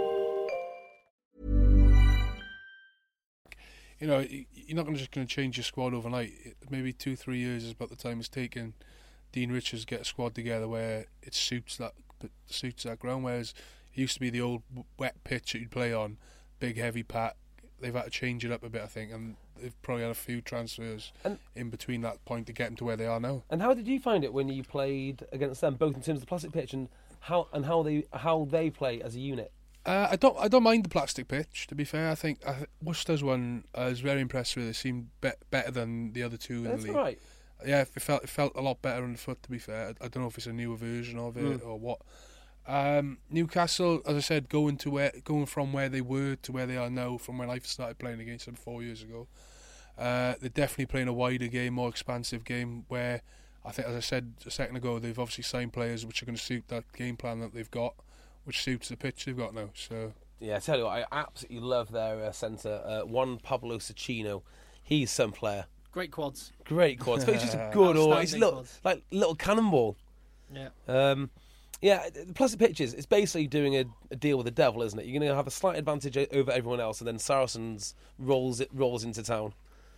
You know, you're not just going to change your squad overnight. Maybe 2-3 years is about the time it's taken Dean Richards to get a squad together where it suits that ground. Whereas it used to be the old wet pitch that you'd play on, big heavy pat. They've had to change it up a bit, I think, and they've probably had a few transfers in between that point to get them to where they are now. And how did you find it when you played against them, both in terms of the plastic pitch and how they play as a unit? I don't mind the plastic pitch. To be fair, I think Worcester's one I was very impressed with. It seemed better than the other two in the league. Right. Yeah, it felt a lot better on the foot. To be fair, I don't know if it's a newer version of it or what. Newcastle, as I said, going from where they were to where they are now, from when I started playing against them 4 years ago. They're definitely playing a wider game, more expansive game. Where I think, as I said a second ago, they've obviously signed players which are going to suit that game plan that they've got, which suits the pitch they've got now. So yeah, I tell you what, I absolutely love their centre, Juan Pablo Cecchino. He's some player. Great quads. Great quads. But he's just a good, he's like little cannonball. Yeah. Yeah, the plastic pitches, it's basically doing a deal with the devil, isn't it? You're going to have a slight advantage over everyone else, and then Saracens rolls into town.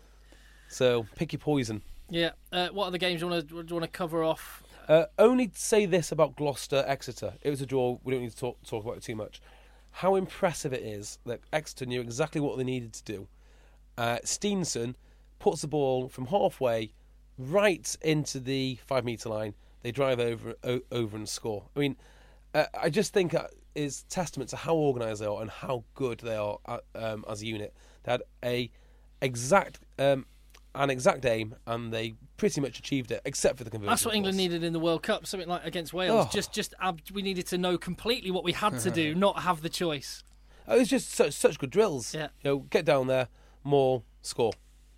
So pick your poison. Yeah. What other games do you want to cover off? Only say this about Gloucester Exeter. It was a draw. We don't need to talk about it too much. How impressive it is that Exeter knew exactly what they needed to do. Steenson puts the ball from halfway right into the 5 metre line. They drive over and score. I mean, I just think is testament to how organised they are and how good they are as a unit. They had an exact aim, and they pretty much achieved it, except for the conversion. That's what England needed in the World Cup, something like against Wales. We needed to know completely what we had to do, not have the choice. It was just such good drills. Yeah. Get down there, more, score.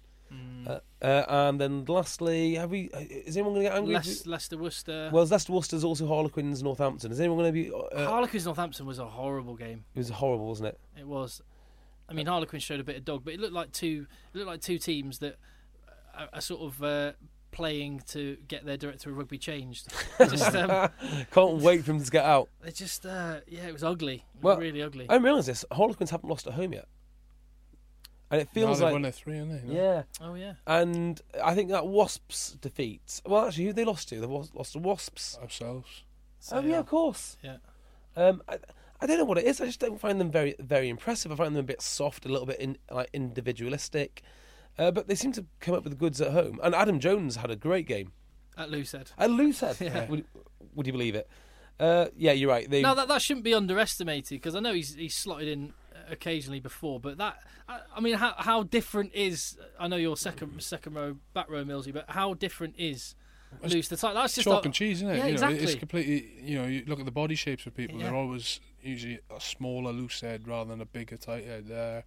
And then lastly, is anyone going to get angry? Leicester Worcester. Well, Leicester Worcester's also Harlequins Northampton. Is anyone going to be? Harlequins Northampton was a horrible game. It was horrible, wasn't it? It was. I mean, Harlequins showed a bit of dog, but it looked like two teams that are sort of playing to get their director of rugby changed. Can't wait for him to get out. They just, it was ugly. It was really ugly. I didn't realise this. Harlequins haven't lost at home yet. And it feels like... they've won their 3, haven't they? No? Yeah. Oh, yeah. And I think that Wasps defeat... Well, actually, who they lost to? They lost to Wasps. Ourselves. So, yeah, of course. Yeah. I don't know what it is. I just don't find them very, very impressive. I find them a bit soft, a little bit individualistic. But they seem to come up with the goods at home. And Adam Jones had a great game. At Loosehead. Yeah. Would you believe it? Yeah, you're right. No, that shouldn't be underestimated, because I know he's slotted in occasionally before, but how different is, I know you're second row, back row, Millsy, but how different is Loose the type? That's just chalk and cheese, isn't it? Yeah, exactly. It's completely, you look at the body shapes of people, they're always usually a smaller loose head rather than a bigger tight head.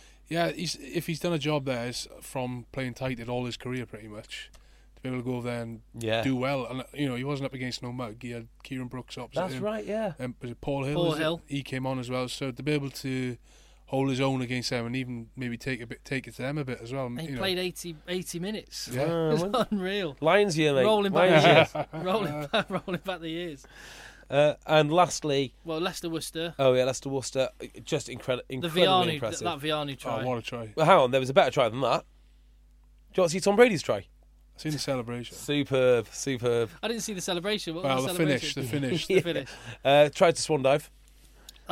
If he's done a job there, is from playing tight head all his career pretty much, to be able to go over there and do well. And he wasn't up against no mug. He had Kieran Brooks opposite him. That's right, yeah. Was it Paul Hill? Paul Hill. He came on as well. So to be able to hold his own against them and even maybe take it to them a bit as well. And he played 80 minutes. Yeah. It was unreal. Lions year, mate. Rolling back the years. And lastly... Well, Leicester Worcester. Oh, yeah, Leicester Worcester. Just incredibly impressive. That Vianu try. Oh, what a try. Well, hang on, there was a better try than that. Do you want to see Tom Brady's try? I've seen the celebration. Superb. I didn't see the celebration. What well, was the celebration? finish. The finish. Tried to swan dive.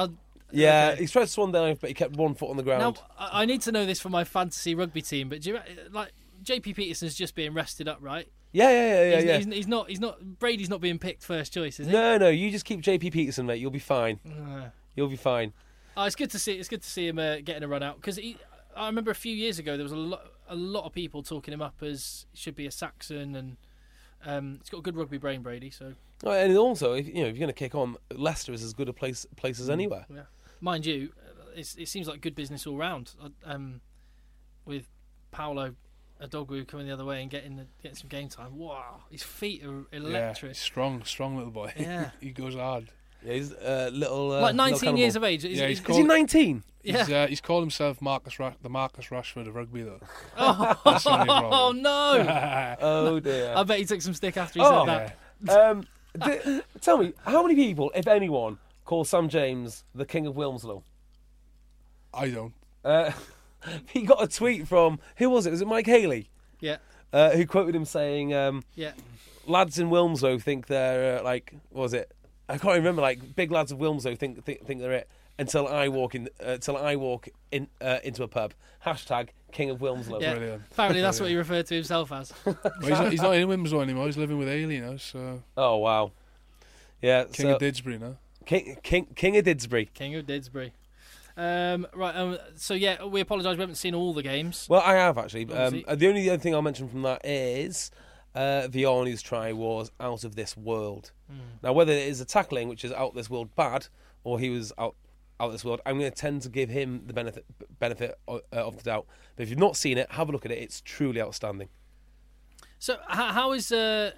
Yeah, Okay. he's tried to swan dive, but he kept one foot on the ground. Now, I need to know this for my fantasy rugby team, but do you like JP Peterson's just being rested up, right? Yeah. He's not. Brady's not being picked first choice, is he? No, you just keep JP Peterson, mate. You'll be fine. You'll be fine. Oh, it's good to see. It's good to see him getting a run out because I remember a few years ago there was a lot of people talking him up as he should be a Saxon, and he's got a good rugby brain, Brady. So, And also, if you're going to kick on, Leicester is as good a place as anywhere. yeah. Mind you, it seems like good business all round. With Paolo Adogwu coming the other way and getting some game time. Wow, his feet are electric. Yeah, strong little boy. Yeah. He goes hard. Yeah, he's little. Like 19 little years cannibal. of age. Yeah, Is he 19? Yeah. He's called himself the Marcus Rashford of rugby, though. Oh no! Oh dear. I bet he took some stick after he said that. Tell me, how many people, if anyone, call Sam James the King of Wilmslow? I don't. He got a tweet from, who was it? Was it Mike Haley? Yeah. Who quoted him saying, Yeah. lads in Wilmslow think they're what was it? I can't remember. Like big lads of Wilmslow think they're it until I walk in into a pub. Hashtag King of Wilmslow. Yeah. Brilliant. Apparently that's what he referred to himself as. Well, he's not in Wimbledon anymore. He's living with Ailey now. So Oh wow. Yeah. King of Didsbury now. King of Didsbury. King of Didsbury. Right. So yeah, we apologise. We haven't seen all the games. Well, I have actually. Obviously. The only other thing I'll mention from that is Vianney's try was out of this world. Now, whether it is a tackling, which is out of this world bad, or he was out of this world, I'm going to tend to give him the benefit of the doubt. But if you've not seen it, have a look at it. It's truly outstanding. So how is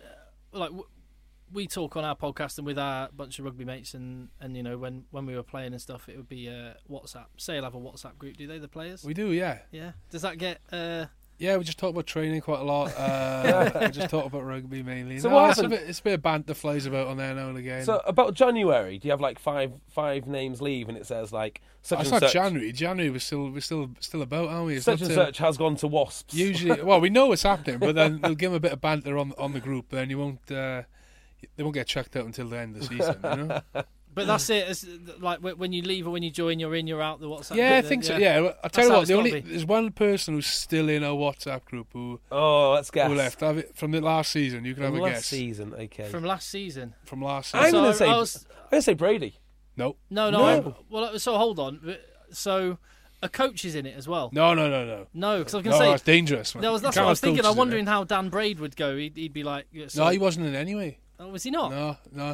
we talk on our podcast and with our bunch of rugby mates and you know when we were playing and stuff, it would be WhatsApp. Say you'll have a WhatsApp group. Do they, the players? We do, yeah. Yeah. Does that get? Yeah, we just talk about training quite a lot. We just talk about rugby mainly. So what it's happened? it's a bit of banter flies about on there now and again. So about January, do you have like five names leave, and it says like such it's and not such, January. January we're still about, aren't we? It's such not and till- such has gone to Wasps. Usually, well, we know what's happening, but then they'll give them a bit of banter on the group. Then you won't. They won't get chucked out until the end of the season. You know. But that's it. It's like when you leave or when you join, you're in, you're out. The WhatsApp. Yeah, I group, think so. yeah. Yeah, I tell That's you how what. it's gotta be. There's one person who's still in our WhatsApp group who Let's guess. left. Have it from the last season. You can have a last guess. season, okay. From last season. From last I'm season. going So to say. I'm going to say Brady. No. No. Well, so hold on. So a coach is in it as well. No. No, because I was going No, to say. that's dangerous. Man. That's You what can't I was have thinking. coaches I'm in wondering it. how Dan Braid would go. He'd be like. Yeah, so, No, he wasn't in anyway. Oh, was he not? No.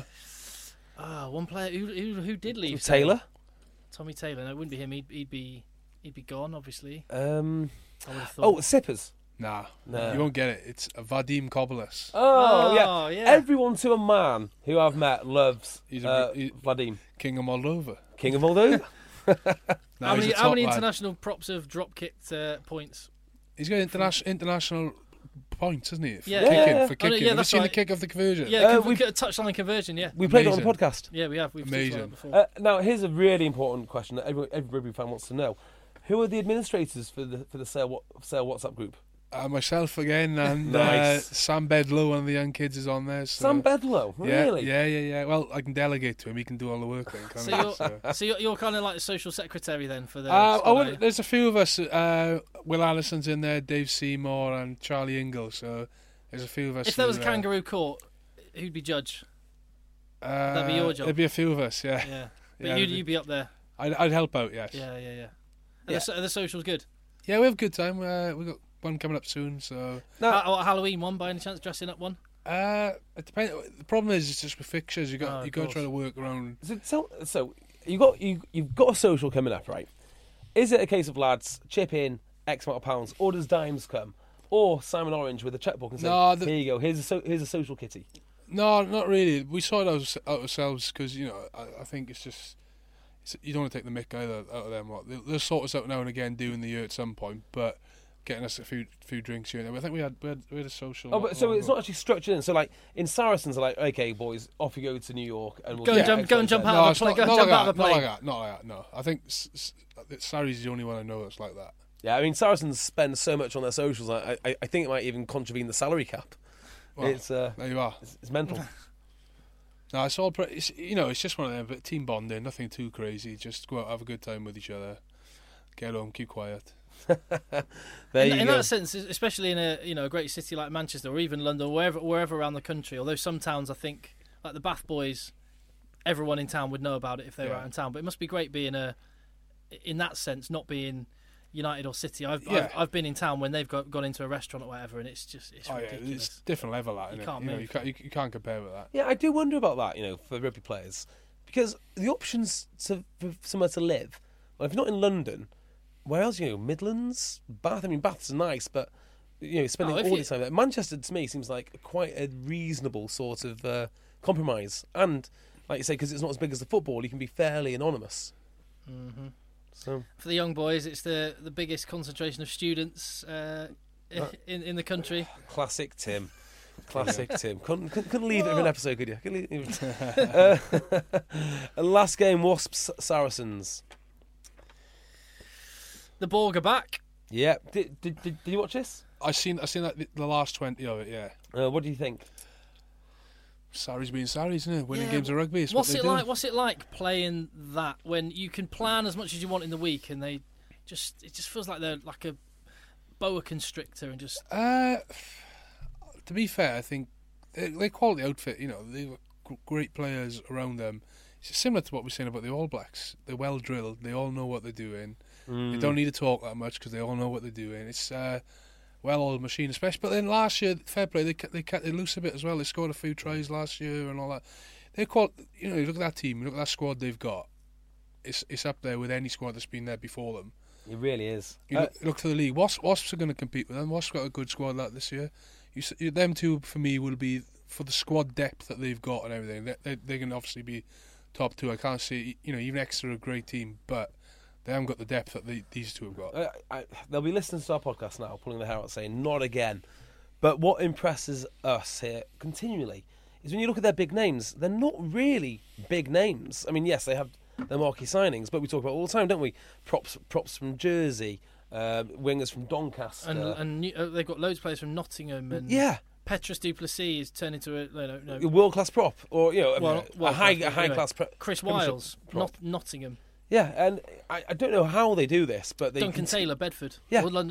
One player who did leave. Taylor. Tommy Taylor. No, it wouldn't be him. He'd be gone. Obviously. I would have thought. Oh, Sippers. Nah, No. you won't get it. It's Vadim Kobolas. Oh, yeah. Everyone to a man who I've met loves He's Vadim. King of Moldova. King of Moldova. No, how he's many a top lad. international props have drop kicked points? He's got international points, isn't he? For Yeah. kicking. Yeah. For Oh, kicking. no, yeah, Have you that's seen right. the kick of the conversion? Yeah, we've- we've touched on the conversion. Yeah, We played it on the Amazing. podcast. yeah, we have. We've talked Amazing. about it before. Now, here's a really important question that every rugby fan wants to know: who are the administrators for the Sale WhatsApp group? Myself again, and Nice. Sam Bedlow, one of the young kids, is on there. So. Sam Bedlow, really? Yeah. Well, I can delegate to him. He can do all the work then, can't he? So you're kind of like the social secretary then for the. Oh, there's a few of us. Will Allison's in there, Dave Seymour, and Charlie Ingle. So there's a few of us. If there was a who, kangaroo court, who'd be judge? That'd be your job. There'd be a few of us, yeah. Yeah, but Yeah, you'd be up there. I'd help out, yes. Yeah. Yeah. Are the socials good? Yeah, we have a good time. We've got one coming up soon, so. Or a Halloween one by any chance? Dressing up one? It depends. The problem is it's just with fixtures. You got of to try course. to work around. So you've got a social coming up, right? Is it a case of lads chip in X amount of pounds, or does dimes come, or Simon Orange with a checkbook and say, No, "Here you go. Here's a social kitty." No, not really. We sort it out ourselves because I think it's just you don't want to take the mick either out of them. They'll sort us out now and again during the year at some point, but getting us a few drinks here and there. I think we had a social. Oh, but so it's not actually structured in. So like in Saracens, are like, okay, boys, off you go to New York, and we'll Go and get jump X, Y, Z." out No, of it's the plane. not, Go and not jump like out of the that, plane. not like that. No, I think Sarri's the only one I know that's like that. Yeah, I mean Saracens spend so much on their socials. I think it might even contravene the salary cap. Well, It's there you are. it's mental. No, it's all it's just one of them. But team bonding, nothing too crazy. Just go out, have a good time with each other, get home, keep quiet. in that sense, especially in a great city like Manchester or even London, wherever around the country. Although some towns, I think, like the Bath Boys, everyone in town would know about it if they were out in town. But it must be great being in that sense, not being United or City. I've been in town when they've gone into a restaurant or whatever, and it's ridiculous. It's different level, that, you can't compare with that. Yeah, I do wonder about that, for rugby players, because the options for somewhere to live. Well, if you're not in London, where else? Midlands, Bath. I mean, Bath's nice, but spending all this time there. Manchester to me seems like quite a reasonable sort of compromise, and like you say, because it's not as big as the football, you can be fairly anonymous. Mm-hmm. So for the young boys, it's the biggest concentration of students in the country. Classic Tim. Tim. Couldn't leave it in an episode, could you? And last game, Wasps Saracens. The Borg are back. Yeah. Did you watch this? I seen like the last 20 of it. Yeah. What do you think? Sarries being Sarries, isn't it? Winning games of rugby. What's it like playing that when you can plan as much as you want in the week, and it just feels like they're like a boa constrictor and just. To be fair, I think they're quality outfit. They've got great players around them. It's similar to what we're saying about the All Blacks. They're well drilled. They all know what they're doing. They don't need to talk that much because they all know what they're doing. It's well-oiled machine, especially. But then last year, fair play, they cut it loose a bit as well. They scored a few tries last year and all that. You look at that team, you look at that squad they've got. It's up there with any squad that's been there before them. It really is. Look to the league. Wasps are going to compete with them. Wasps got a good squad this year. Them two, for me, will be, for the squad depth that they've got and everything, they can obviously be top two. I can't see, even Exeter are a great team, but they haven't got the depth that these two have got. They'll be listening to our podcast now, pulling their hair out, saying, not again. But what impresses us here continually is when you look at their big names, they're not really big names. I mean, yes, they have their marquee signings, but we talk about it all the time, don't we? Props from Jersey, wingers from Doncaster. And they've got loads of players from Nottingham. And Petrus Duplessis is turned into a world-class prop, or a high-class prop. Chris Wiles, Nottingham. Yeah, and I don't know how they do this, but they Duncan Taylor, Bedford. Yeah, Bedford.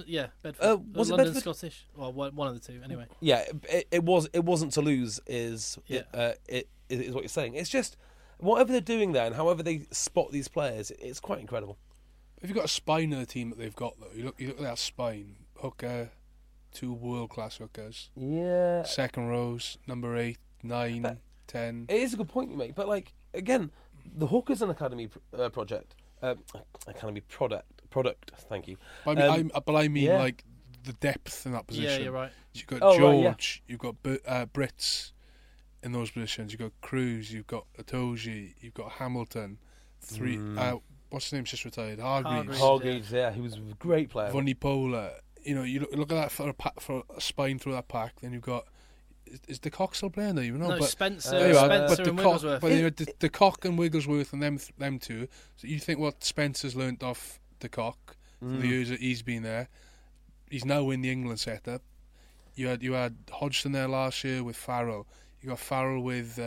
Was it London Bedford? Scottish? Well, one of the two, anyway. Yeah, it wasn't to lose. Is what you're saying? It's just whatever they're doing there, and however they spot these players, it's quite incredible. If you've got a spine in the team that they've got, though, you look at that spine. Hooker, 2 world-class hookers. Yeah. Second rows, number 8, 9, 10. It is a good point you make, but again. The Hookers and Academy project, Academy product. Thank you. But I mean, like the depth in that position. Yeah, you're right. You've got George, you've got Brits in those positions. You've got Cruz, you've got Atoji, you've got Hamilton. What's his name's just retired? Hargreaves, yeah, he was a great player. Vunipola. You look at that for a spine through that pack. Then you've got. Is De Kock still playing there? No, Spencer but and Wigglesworth. But De Kock and Wigglesworth and them two. So you think what Spencer's learnt off De Kock for the years that he's been there. He's now in the England setup. You had Hodgson there last year with Farrell. You got Farrell with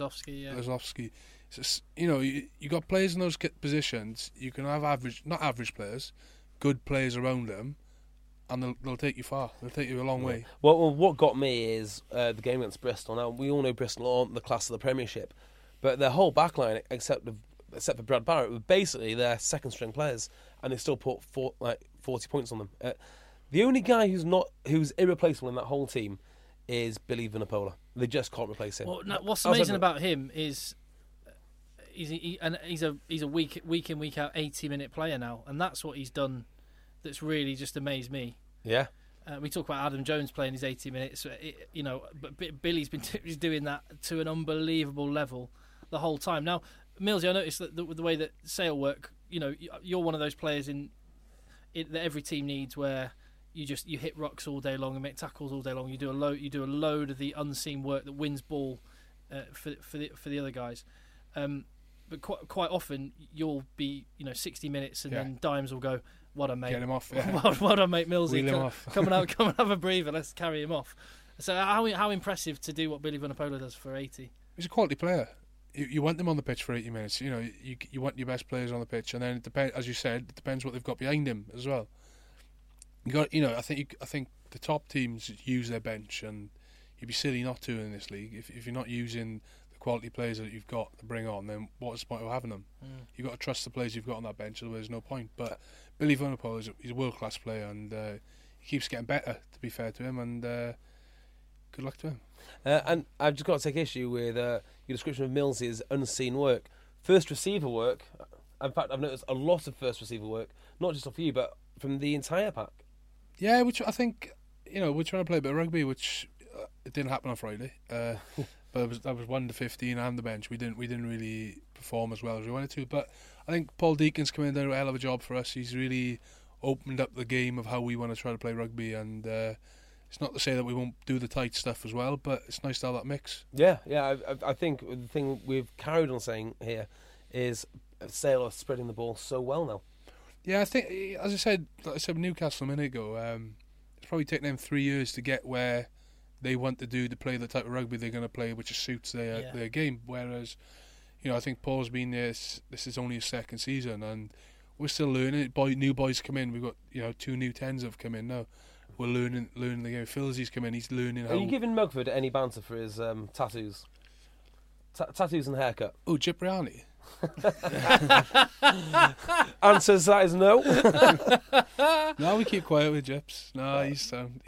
Lazowski. So, you got players in those positions. You can have not average players, good players around them. And they'll take you far. They'll take you a long way. Well, what got me is the game against Bristol. Now, we all know Bristol aren't the class of the Premiership, but their whole backline, except for Brad Barrett, were basically their second-string players, and they still put 40 points on them. The only guy who's irreplaceable in that whole team is Billy Vunipola. They just can't replace him. Well, what's amazing about him is he's a week in, week out 80-minute player now, and that's what he's done. That's really just amazed me. Yeah. We talk about Adam Jones playing his 80 minutes, but Billy's been doing that to an unbelievable level the whole time. Now, Millsy, I noticed that the way that Sale work, you're one of those players that every team needs, where you hit rocks all day long and make tackles all day long. You do a load of the unseen work that wins ball for the other guys. But quite often you'll be 60 minutes and then Dimes will go, what a mate. Get him off. Yeah. what a mate, Millsy. Come and have a breather. Let's carry him off. So how impressive to do what Billy Vunipola does for 80. He's a quality player. You want them on the pitch for 80 minutes. You know, you want your best players on the pitch, and then it depends. As you said, it depends what they've got behind him as well. I think the top teams use their bench, and you'd be silly not to in this league. If you're not using the quality players that you've got to bring on, then what's the point of having them? You've got to trust the players you've got on that bench, otherwise there's no point. But Billy Vunipola he's a world-class player, and he keeps getting better, to be fair to him, and good luck to him. And I've just got to take issue with your description of Mills's unseen work. First receiver work, in fact, I've noticed a lot of first receiver work, not just off you, but from the entire pack. Yeah, which I think, we're trying to play a bit of rugby, which it didn't happen on Friday. But that was 1 to 15 and the bench. We didn't really perform as well as we wanted to. But I think Paul Deacon's come in and done a hell of a job for us. He's really opened up the game of how we want to try to play rugby, and it's not to say that we won't do the tight stuff as well, but it's nice to have that mix. Yeah. I think the thing we've carried on saying here is Sale are spreading the ball so well now. Yeah, I think, as I said with Newcastle a minute ago, it's probably taken them 3 years to get where they want to play the type of rugby they're going to play, which suits their game. Whereas, I think Paul's been there. This is only his second season, and we're still learning. New boys come in. We've got 2 new 10s have come in now. We're learning the game. Philsy's come in. He's learning how. Are you giving Mugford any banter for his tattoos? Tattoos and haircut. Oh, Cipriani. Answer to that is no. No, we keep quiet with Jips. No, he's sound.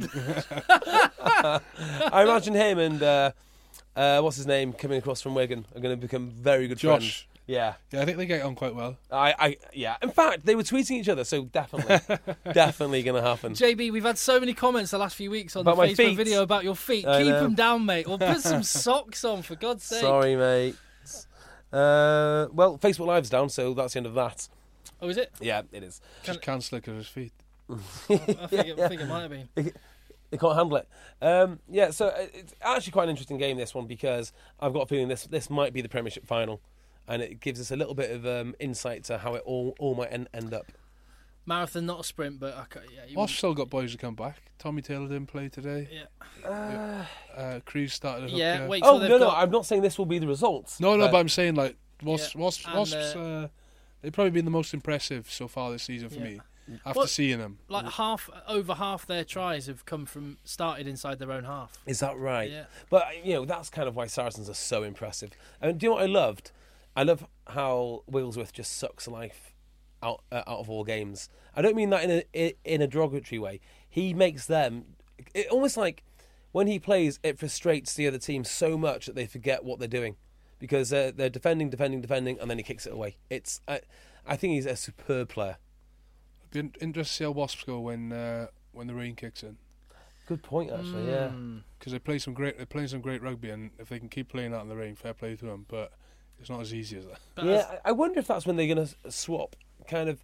I imagine him and what's his name coming across from Wigan are going to become very good friends. Josh. Yeah, I think they get on quite well. Yeah. In fact, they were tweeting each other, so definitely going to happen. JB, we've had so many comments the last few weeks on about the Facebook feet. Video about your feet. Keep them down, mate, or put some socks on, for God's sake. Sorry, mate. Well, Facebook Live's down, so that's the end of that. Oh, is it? Yeah, it is. Just cancel it because of his feet. I think it might have been. They can't handle it. So it's actually quite an interesting game, this one, because I've got a feeling this might be the Premiership final, and it gives us a little bit of insight to how it all might end up. Marathon, not a sprint, but Wasps still got boys to come back. Tommy Taylor didn't play today. Yeah. Cruz started. Yeah. Wait. Till no. I'm not saying this will be the results. No. But I'm saying Wasps. They've probably been the most impressive so far this season for me. After seeing them, like over half their tries have started inside their own half. Is that right? Yeah. But that's kind of why Saracens are so impressive. And do you know what I loved? I love how Wigglesworth just sucks life out of all games. I don't mean that in a derogatory way. He makes them almost like when he plays, it frustrates the other team so much that they forget what they're doing because they're defending, and then he kicks it away. I think he's a superb player. It'd be interesting to see how Wasps go when the rain kicks in. Good point, actually. Yeah, because they're playing some great rugby, and if they can keep playing that in the rain, fair play to them. But it's not as easy as that. I wonder if that's when they're going to swap, kind of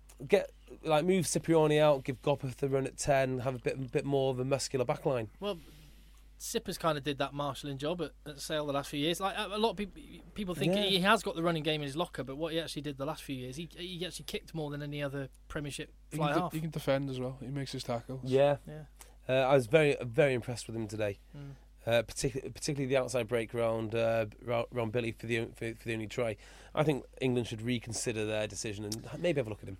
move Cipriani out, give Gopeth the run at 10, have a bit more of a muscular backline. Well, Sippers kind of did that marshalling job at Sale the last few years. Like a lot of people think he has got the running game in his locker, but what he actually did the last few years, he actually kicked more than any other Premiership fly half. He can defend as well. He makes his tackles. Yeah. I was very very impressed with him today. Particularly the outside break round Billy for the only try. I think England should reconsider their decision and maybe have a look at him.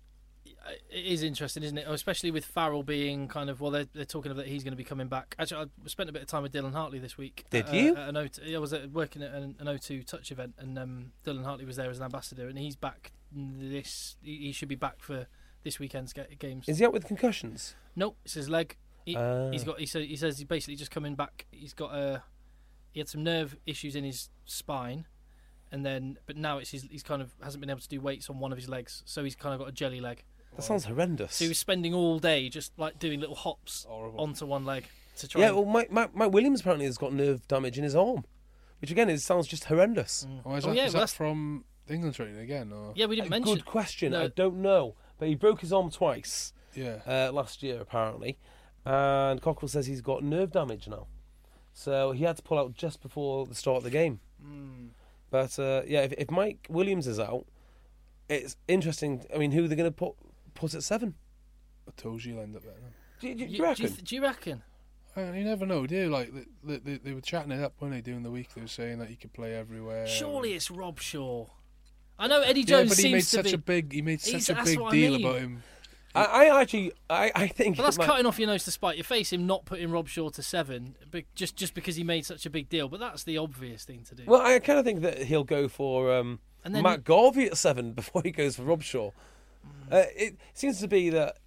It is interesting, isn't it? Especially with Farrell being kind of they're talking about he's going to be coming back. Actually, I spent a bit of time with Dylan Hartley this week. Did you? I was working at an O2 Touch event, and Dylan Hartley was there as an ambassador, and he's back. He should be back for this weekend's games. Is he out with concussions? Nope, it's his leg. He says he's basically just coming back. He had some nerve issues in his spine, but now he's kind of hasn't been able to do weights on one of his legs, so he's kind of got a jelly leg. That sounds horrendous. So he was spending all day just like doing little hops onto one leg to try. Yeah, well, Mike Williams apparently has got nerve damage in his arm, which again sounds just horrendous. Is that from England training again? Or? Yeah, we didn't mention. Good question. No. I don't know, but he broke his arm twice. Yeah. Last year apparently, and Cockrell says he's got nerve damage now, so he had to pull out just before the start of the game. But if Mike Williams is out, it's interesting. I mean, who are they going to put at 7? Itoje will end up there. Do you reckon? Do you reckon? You never know, do you? Like they were chatting it up when they during the week. They were saying that he could play everywhere. Surely it's Rob Shaw. I know Eddie Jones but he seems to be. He made such a that's big what I deal mean. about him. I think. But that's cutting off your nose to spite your face. Him not putting Rob Shaw to 7, just because he made such a big deal. But that's the obvious thing to do. Well, I kind of think that he'll go for And then- Matt Garvey at 7 before he goes for Rob Shaw. It seems to be that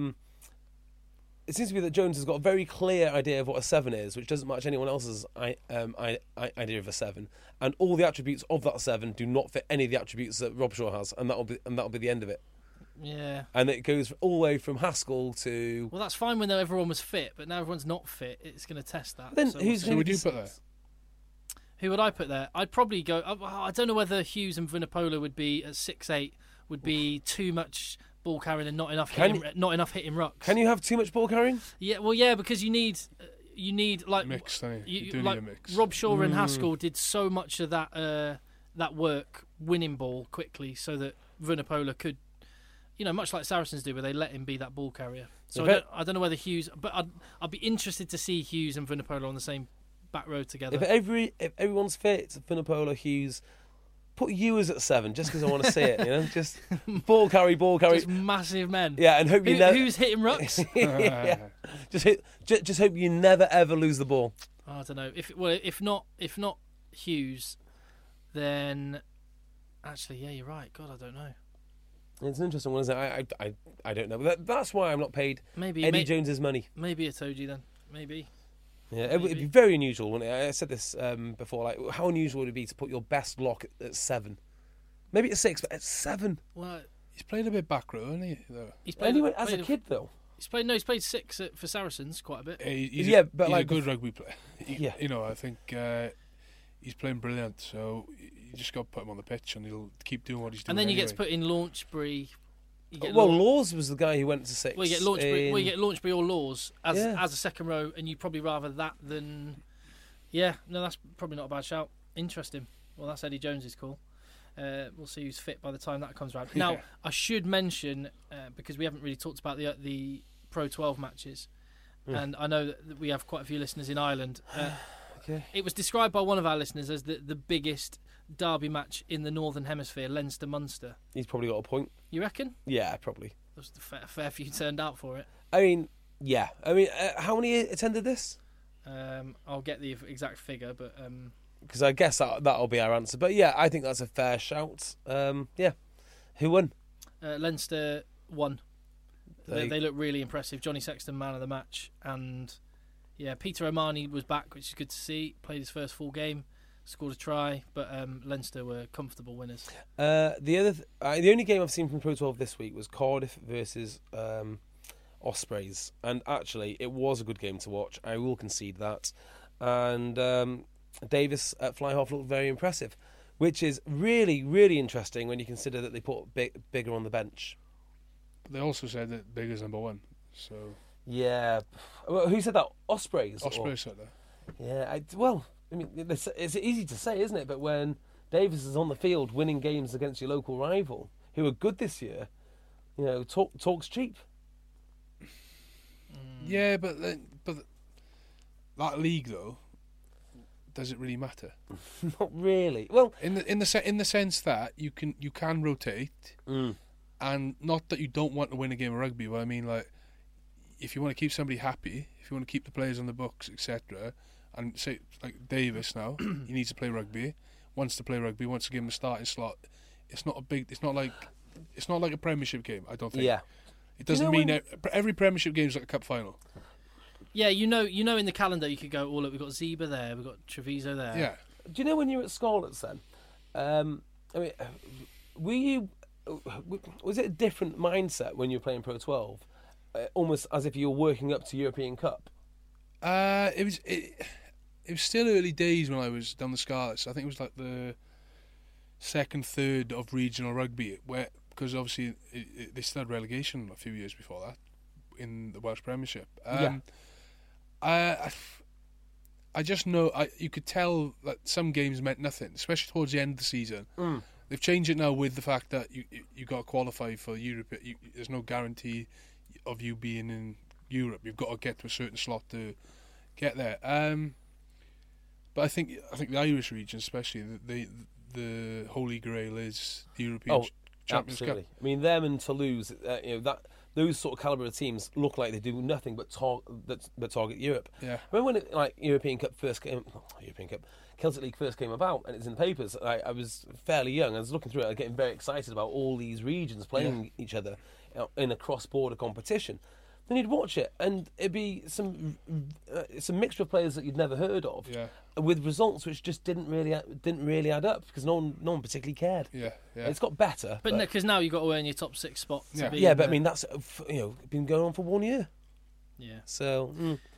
Jones has got a very clear idea of what a 7 is, which doesn't match anyone else's idea of a 7. And all the attributes of that 7 do not fit any of the attributes that Rob Shaw has, and that'll be the end of it. Yeah. And it goes all the way from Haskell to. Well, that's fine when everyone was fit, but now everyone's not fit. It's going to test that. Then so who's So going would to you put there? Who would I put there? I'd probably go. I don't know whether Hughes and Vunipola would be at 6'8", would be too much ball carrying and not enough hitting rucks. Can you have too much ball carrying? Yeah, well, yeah, because you need like Mix, don't you? You do like need a mix. Rob Shaw and Haskell did so much of that work, winning ball quickly, so that Vunipola could, much like Saracens do, where they let him be that ball carrier. So I don't know whether Hughes, but I'd be interested to see Hughes and Vunipola on the same back row together. If everyone's fit, Vunipola, Hughes, put Ewers at 7 just because I want to see it. Just ball carry. Just massive men. Yeah, and hope you never. Who's hitting rucks? Yeah. Just hope you never ever lose the ball. I don't know. If not Hughes, then actually, yeah, you're right. God, I don't know. It's an interesting one, isn't it? I don't know. But that's why I'm not paid Eddie Jones's money. Maybe a Toji then. Maybe. Yeah, it'd be very unusual, wouldn't it? I said this before. Like, how unusual would it be to put your best lock at 7? Maybe at 6, but at 7. Well, He's played a bit back row, hasn't he? Though. he's played Anyway, as a kid, though. He's played 6 for Saracens quite a bit. He's but he's like a good rugby player. Yeah. I think he's playing brilliant. So you just got to put him on the pitch, and he'll keep doing what he's doing. And then you anyway. get to put in Launchbury. Laws was the guy who went to 6. Well, you get Launchbury or Laws as a second row, and you'd probably rather that than. Yeah, no, that's probably not a bad shout. Interesting. Well, that's Eddie Jones's call. We'll see who's fit by the time that comes around. Now, I should mention because we haven't really talked about the Pro 12 matches, and I know that we have quite a few listeners in Ireland. Okay. It was described by one of our listeners as the biggest derby match in the Northern Hemisphere, Leinster-Munster. He's probably got a point. You reckon? Yeah, probably. There's a fair few turned out for it. I mean, yeah. I mean, how many attended this? I'll get the exact figure, but because I guess that'll be our answer. But yeah, I think that's a fair shout. Yeah, who won? Leinster won. They look really impressive. Johnny Sexton, man of the match, and yeah, Peter O'Mahony was back, which is good to see. Played his first full game, scored a try, but Leinster were comfortable winners. The only game I've seen from Pro 12 this week was Cardiff versus Ospreys, and actually it was a good game to watch. I will concede that. And Davis at fly half looked very impressive, which is really, really interesting when you consider that they put Bigger on the bench. They also said that Bigger's number 1. So yeah, well, who said that? Ospreys. Ospreys said that. Yeah, I mean, it's easy to say, isn't it? But when Davis is on the field winning games against your local rival, who are good this year, talk's cheap. Yeah, but that league though, does it really matter? Not really. Well, in the sense that you can rotate, and not that you don't want to win a game of rugby. But I mean, like, if you want to keep somebody happy, if you want to keep the players on the books, etc., and say like Davis now, he needs to play rugby, wants to play rugby, wants to give him a starting slot. It's not like a Premiership game. I don't think. Yeah. It doesn't mean every Premiership game is like a cup final. Yeah, in the calendar you could go, oh look, we've got Zeba there, we've got Treviso there. Yeah. Do you know when you were at Scarlets then? I mean, was it a different mindset when you were playing Pro 12? Almost as if you were working up to European Cup? It was still early days when I was down the Scarlets. I think it was like the second, third of regional rugby, because obviously they still had relegation a few years before that in the Welsh Premiership. I just know you could tell that some games meant nothing, especially towards the end of the season. They've changed it now with the fact that you got to qualify for Europe. There's no guarantee of you being in Europe. You've got to get to a certain slot to get there. But I think the Irish region, especially, the Holy Grail is the European Champions absolutely. Cup. I mean, them and Toulouse, those sort of calibre of teams look like they do nothing but target Europe. Yeah. I remember when Celtic League first came about, and it's in the papers. I was fairly young. I was looking through it, getting very excited about all these regions playing each other in a cross-border competition. Then you'd watch it, and it'd be some mixture of players that you'd never heard of, with results which just didn't really add up because no one particularly cared. Yeah. It's got better, but because now you've got to earn your top 6 spot. But I mean that's been going on for 1 year. Yeah. So.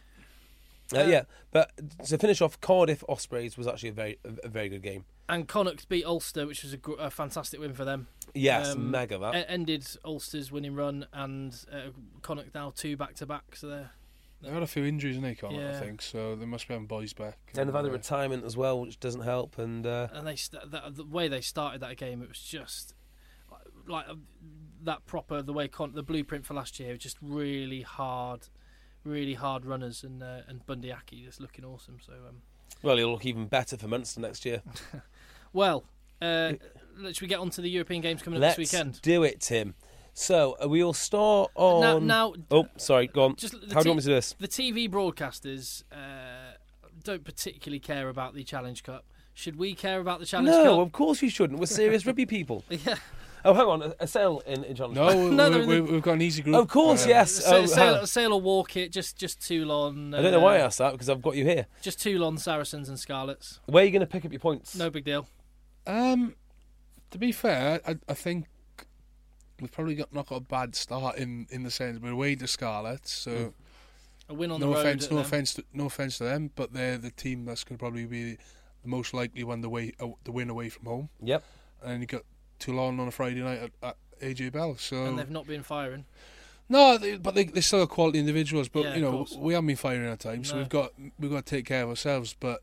But to finish off, Cardiff Ospreys was actually a very good game. And Connacht beat Ulster, which was a fantastic win for them. Yes, mega that. Ended Ulster's winning run, and Connacht now 2 back-to-back. So they've had a few injuries, haven't they, Connacht, I think, so they must be having boys back. And they've had a retirement as well, which doesn't help. And the way they started that game, it was just like that proper, the blueprint for last year, just really hard runners, and Bundy Aki is looking awesome. So well, he'll look even better for Munster next year. Well, should we get on to the European games coming up this weekend? Let's do it, Tim. So we'll start on. Now, oh, sorry, go on. How do you want me to do this? The TV broadcasters don't particularly care about the Challenge Cup. Should we care about the Challenge Cup? No, of course you shouldn't. We're serious rugby people. Yeah. Oh, hang on, a Sale in Challenge Cup? No, we've got an easy group. Of course, yes. Sale or walk it, just Toulon. I don't know why I asked that, because I've got you here. Just Toulon, Saracens and Scarlets. Where are you going to pick up your points? No big deal. To be fair, I think we've probably not got a bad start in the sense we're away to Scarlets, so a win on the road. No offense to them, but they're the team that's going to probably be the most likely one to win away from home. Yep. And then you got Toulon on a Friday night at AJ Bell. So and they've not been firing. No, but they still are quality individuals. But we haven't been firing at times, so we've got to take care of ourselves. But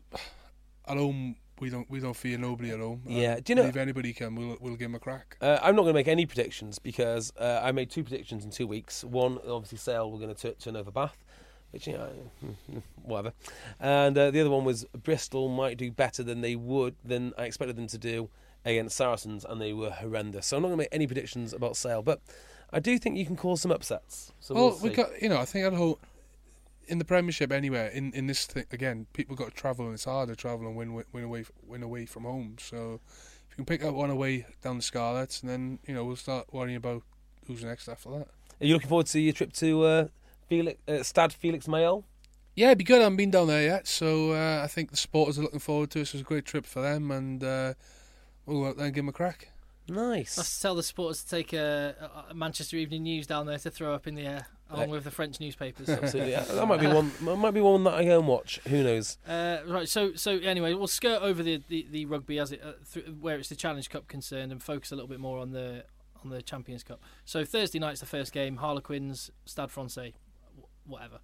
at home. We don't fear nobody at home. Yeah, do you know if anybody can, we'll give them a crack. I'm not going to make any predictions because I made 2 predictions in 2 weeks. One, obviously, Sale we're going to turn over Bath, which whatever. And the other one was Bristol might do better than I expected them to do against Saracens, and they were horrendous. So I'm not going to make any predictions about Sale, but I do think you can cause some upsets. So we got I think at home. In the Premiership, anywhere in this thing again, people got to travel, and it's hard to travel and win away from home. So if you can pick up one away down the Scarlets, and then we'll start worrying about who's next after that. Are you looking forward to your trip to Stade Felix Mayol? Yeah, it'd be good. I haven't been down there yet, so I think the supporters are looking forward to it. So it's a great trip for them, and we'll go out there and give them a crack. Nice. Let's tell the supporters to take a Manchester Evening News down there to throw up in the air, along with the French newspapers. Absolutely, that might be one. Might be one that I go and watch. Who knows? Right. So anyway, we'll skirt over the rugby as it where it's the Challenge Cup concerned, and focus a little bit more on the Champions Cup. So Thursday night's the first game. Harlequins, Stade Francais, whatever.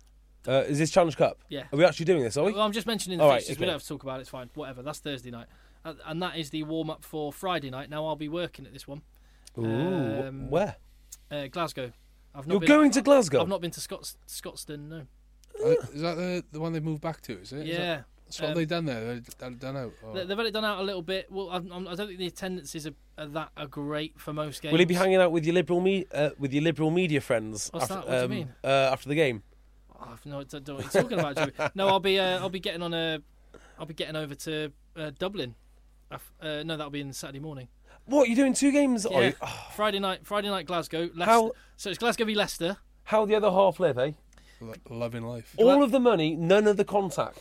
Is this Challenge Cup? Yeah. Are we actually doing this? Are we? Well, I'm just mentioning the fixtures. We don't have to talk about it. It's fine. Whatever. That's Thursday night. And that is the warm-up for Friday night. Now, I'll be working at this one. Ooh, where? Glasgow. You're going to Glasgow? I've not been to Scotstoun, no. Is that the one they moved back to, is it? Yeah. That's what they've done there? They've done out? Or? They've had it done out a little bit. Well, I don't think the attendances are great for most games. Will you be hanging out with your liberal media friends? What's that? What do you mean? After the game? Oh, no, I don't know what you're talking about, Joey. No, I'll be getting over to Dublin. No, that'll be in Saturday morning. What, you're doing 2 games? Yeah. Friday night Glasgow. Leicester. So it's Glasgow v Leicester. How the other half live, eh? Loving life. All of the money, none of the contact.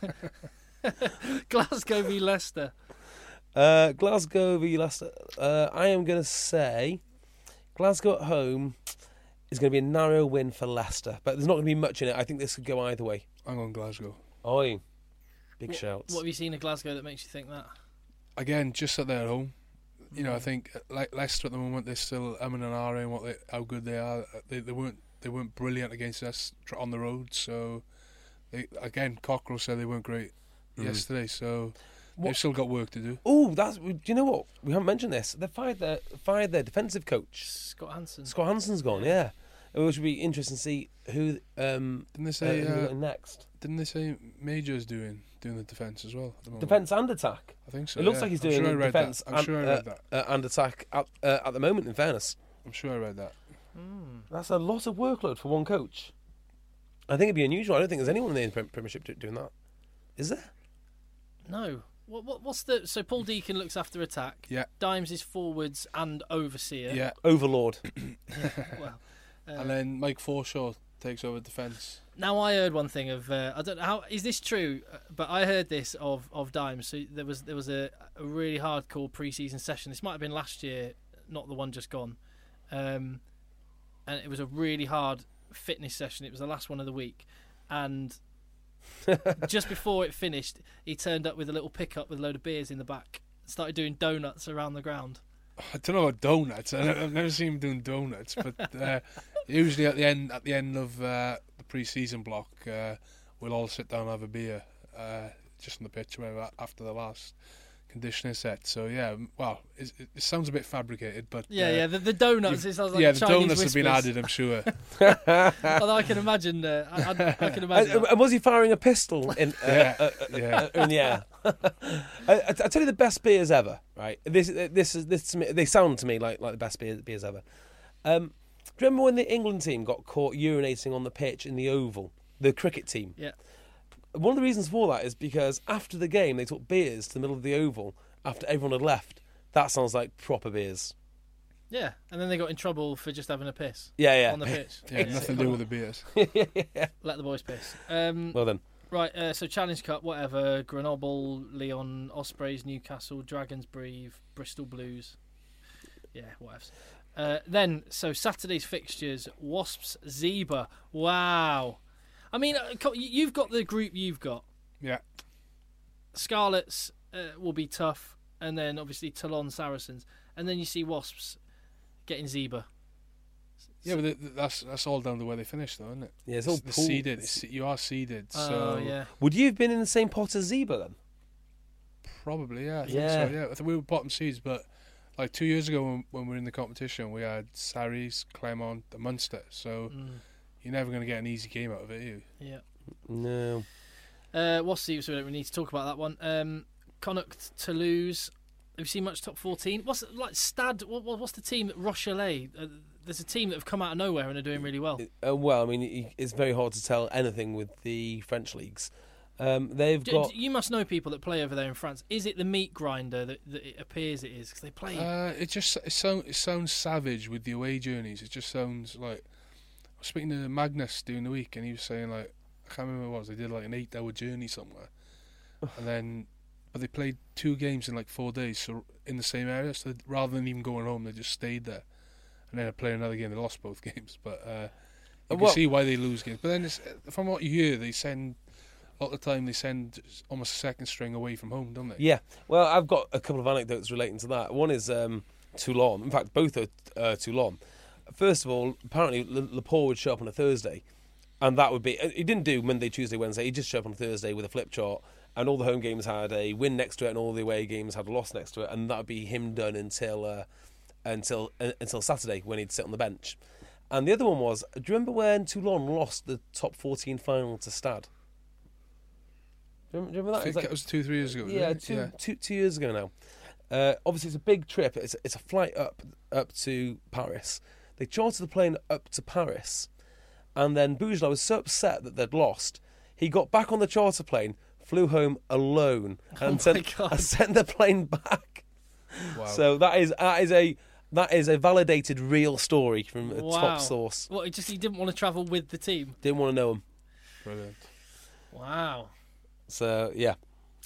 Glasgow v Leicester. Glasgow v Leicester. I am going to say Glasgow at home is going to be a narrow win for Leicester, but there's not going to be much in it. I think this could go either way. I'm going Glasgow. Oi. Big shouts. What have you seen at Glasgow that makes you think that? Again, just that they're at home. I think like Leicester at the moment, they're still umming and ahhing how good they are. They weren't brilliant against us on the road. So Cockrell said they weren't great yesterday. So they've still got work to do. Oh, do you know what? We haven't mentioned this. They fired their defensive coach. Scott Hansen. Scott Hansen's gone. Yeah. Which would be interesting to see who Didn't they say who they're next. Didn't they say Major's doing the defence as well at the moment? Defence and attack. I think so. It looks like he's doing defence I'm sure I read that. And attack at the moment. In fairness, I'm sure I read that. that's a lot of workload for one coach. I think it'd be unusual. I don't think there's anyone in the Premiership doing that. Is there? No. What's the... So Paul Deacon looks after attack. Yeah. Dimes is forwards and overseer. Yeah. Overlord. Well, And then Mike Forshaw takes over defence. now I heard one thing of... I don't know how... Is this true? But I heard this of Dimes. So there was a really hardcore pre-season session. This might have been last year, not the one just gone. And it was a really hard fitness session. It was the last one of the week. And... just before it finished, he turned up with a little pickup with a load of beers in the back. Started doing donuts around the ground. I don't know about donuts. I've never seen him doing donuts, but usually at the end of the pre-season block, we'll all sit down and have a beer just on the pitch, whatever, after the last conditioning set. So yeah, well, it sounds a bit fabricated, but the donuts. It sounds like the Chinese donuts whispers. have been added, I'm sure. Although I can imagine. I can imagine. And was he firing a pistol in the air? I tell you the best beers ever. Right, this to me, they sound to me like the best beers ever. Do you remember when the England team got caught urinating on the pitch in the Oval, the cricket team? Yeah. One of the reasons for that is because after the game they took beers to the middle of the Oval after everyone had left. That sounds like proper beers. Yeah, and then they got in trouble for just having a piss. Yeah. On the pitch. Yeah, nothing to do with the beers. Let the boys piss. Well then. Right, so Challenge Cup, whatever. Grenoble, Lyon, Ospreys, Newcastle, Dragons, Brive, Bristol Blues. Yeah, whatever. Then, so Saturday's fixtures, Wasps, Zebra. Wow. I mean, you've got the group you've got. Yeah. Scarlets will be tough, and then obviously Toulon, Saracens, and then you see Wasps getting Zebra. Yeah, but that's all down to where they finish, though, isn't it? Yeah, it's all seeded. You are seeded. So yeah. Would you have been in the same pot as Zebra then? Probably, yeah. I think so, yeah. I think we were bottom seeds, but like 2 years ago when we were in the competition, we had Sarries, Clermont, and Munster. So you're never going to get an easy game out of it, are you? Yeah. No. What's the... So we don't really need to talk about that one. Connacht, Toulouse. Have you seen much top 14? What's like Stade? What's the team? Rochelet. There's a team that have come out of nowhere and are doing really well. Well, I mean, it's very hard to tell anything with the French leagues. They've got. You must know people that play over there in France. Is it the meat grinder that it appears it is? Because they play. It sounds savage with the away journeys. It just sounds like. I was speaking to Magnus during the week, and he was saying like, I can't remember what it was. They did like an 8-hour journey somewhere, and then. But they played 2 games in like 4 days, so in the same area. So rather than even going home, they just stayed there, and then played another game. They lost both games, but you can see why they lose games. But then, from what you hear, they send a lot of the time they send almost a second string away from home, don't they? Yeah. Well, I've got a couple of anecdotes relating to that. One is Toulon. In fact, both are Toulon. First of all, apparently Lepore would show up on a Thursday, and that would be. He didn't do Monday, Tuesday, Wednesday. He just showed up on a Thursday with a flip chart. And all the home games had a win next to it, and all the away games had a loss next to it, and that would be him done until Saturday when he'd sit on the bench. And the other one was, do you remember when Toulon lost the top 14 final to Stade? Do you remember that? I think it was 2-3 years ago. Yeah, two years ago now. Obviously, it's a big trip. It's a flight up to Paris. They chartered the plane up to Paris, and then Boujela was so upset that they'd lost, he got back on the charter plane. Flew home alone and sent the plane back. Wow. So that is a validated real story from a top source. What? He didn't want to travel with the team. Didn't want to know him. Brilliant. Wow. So yeah.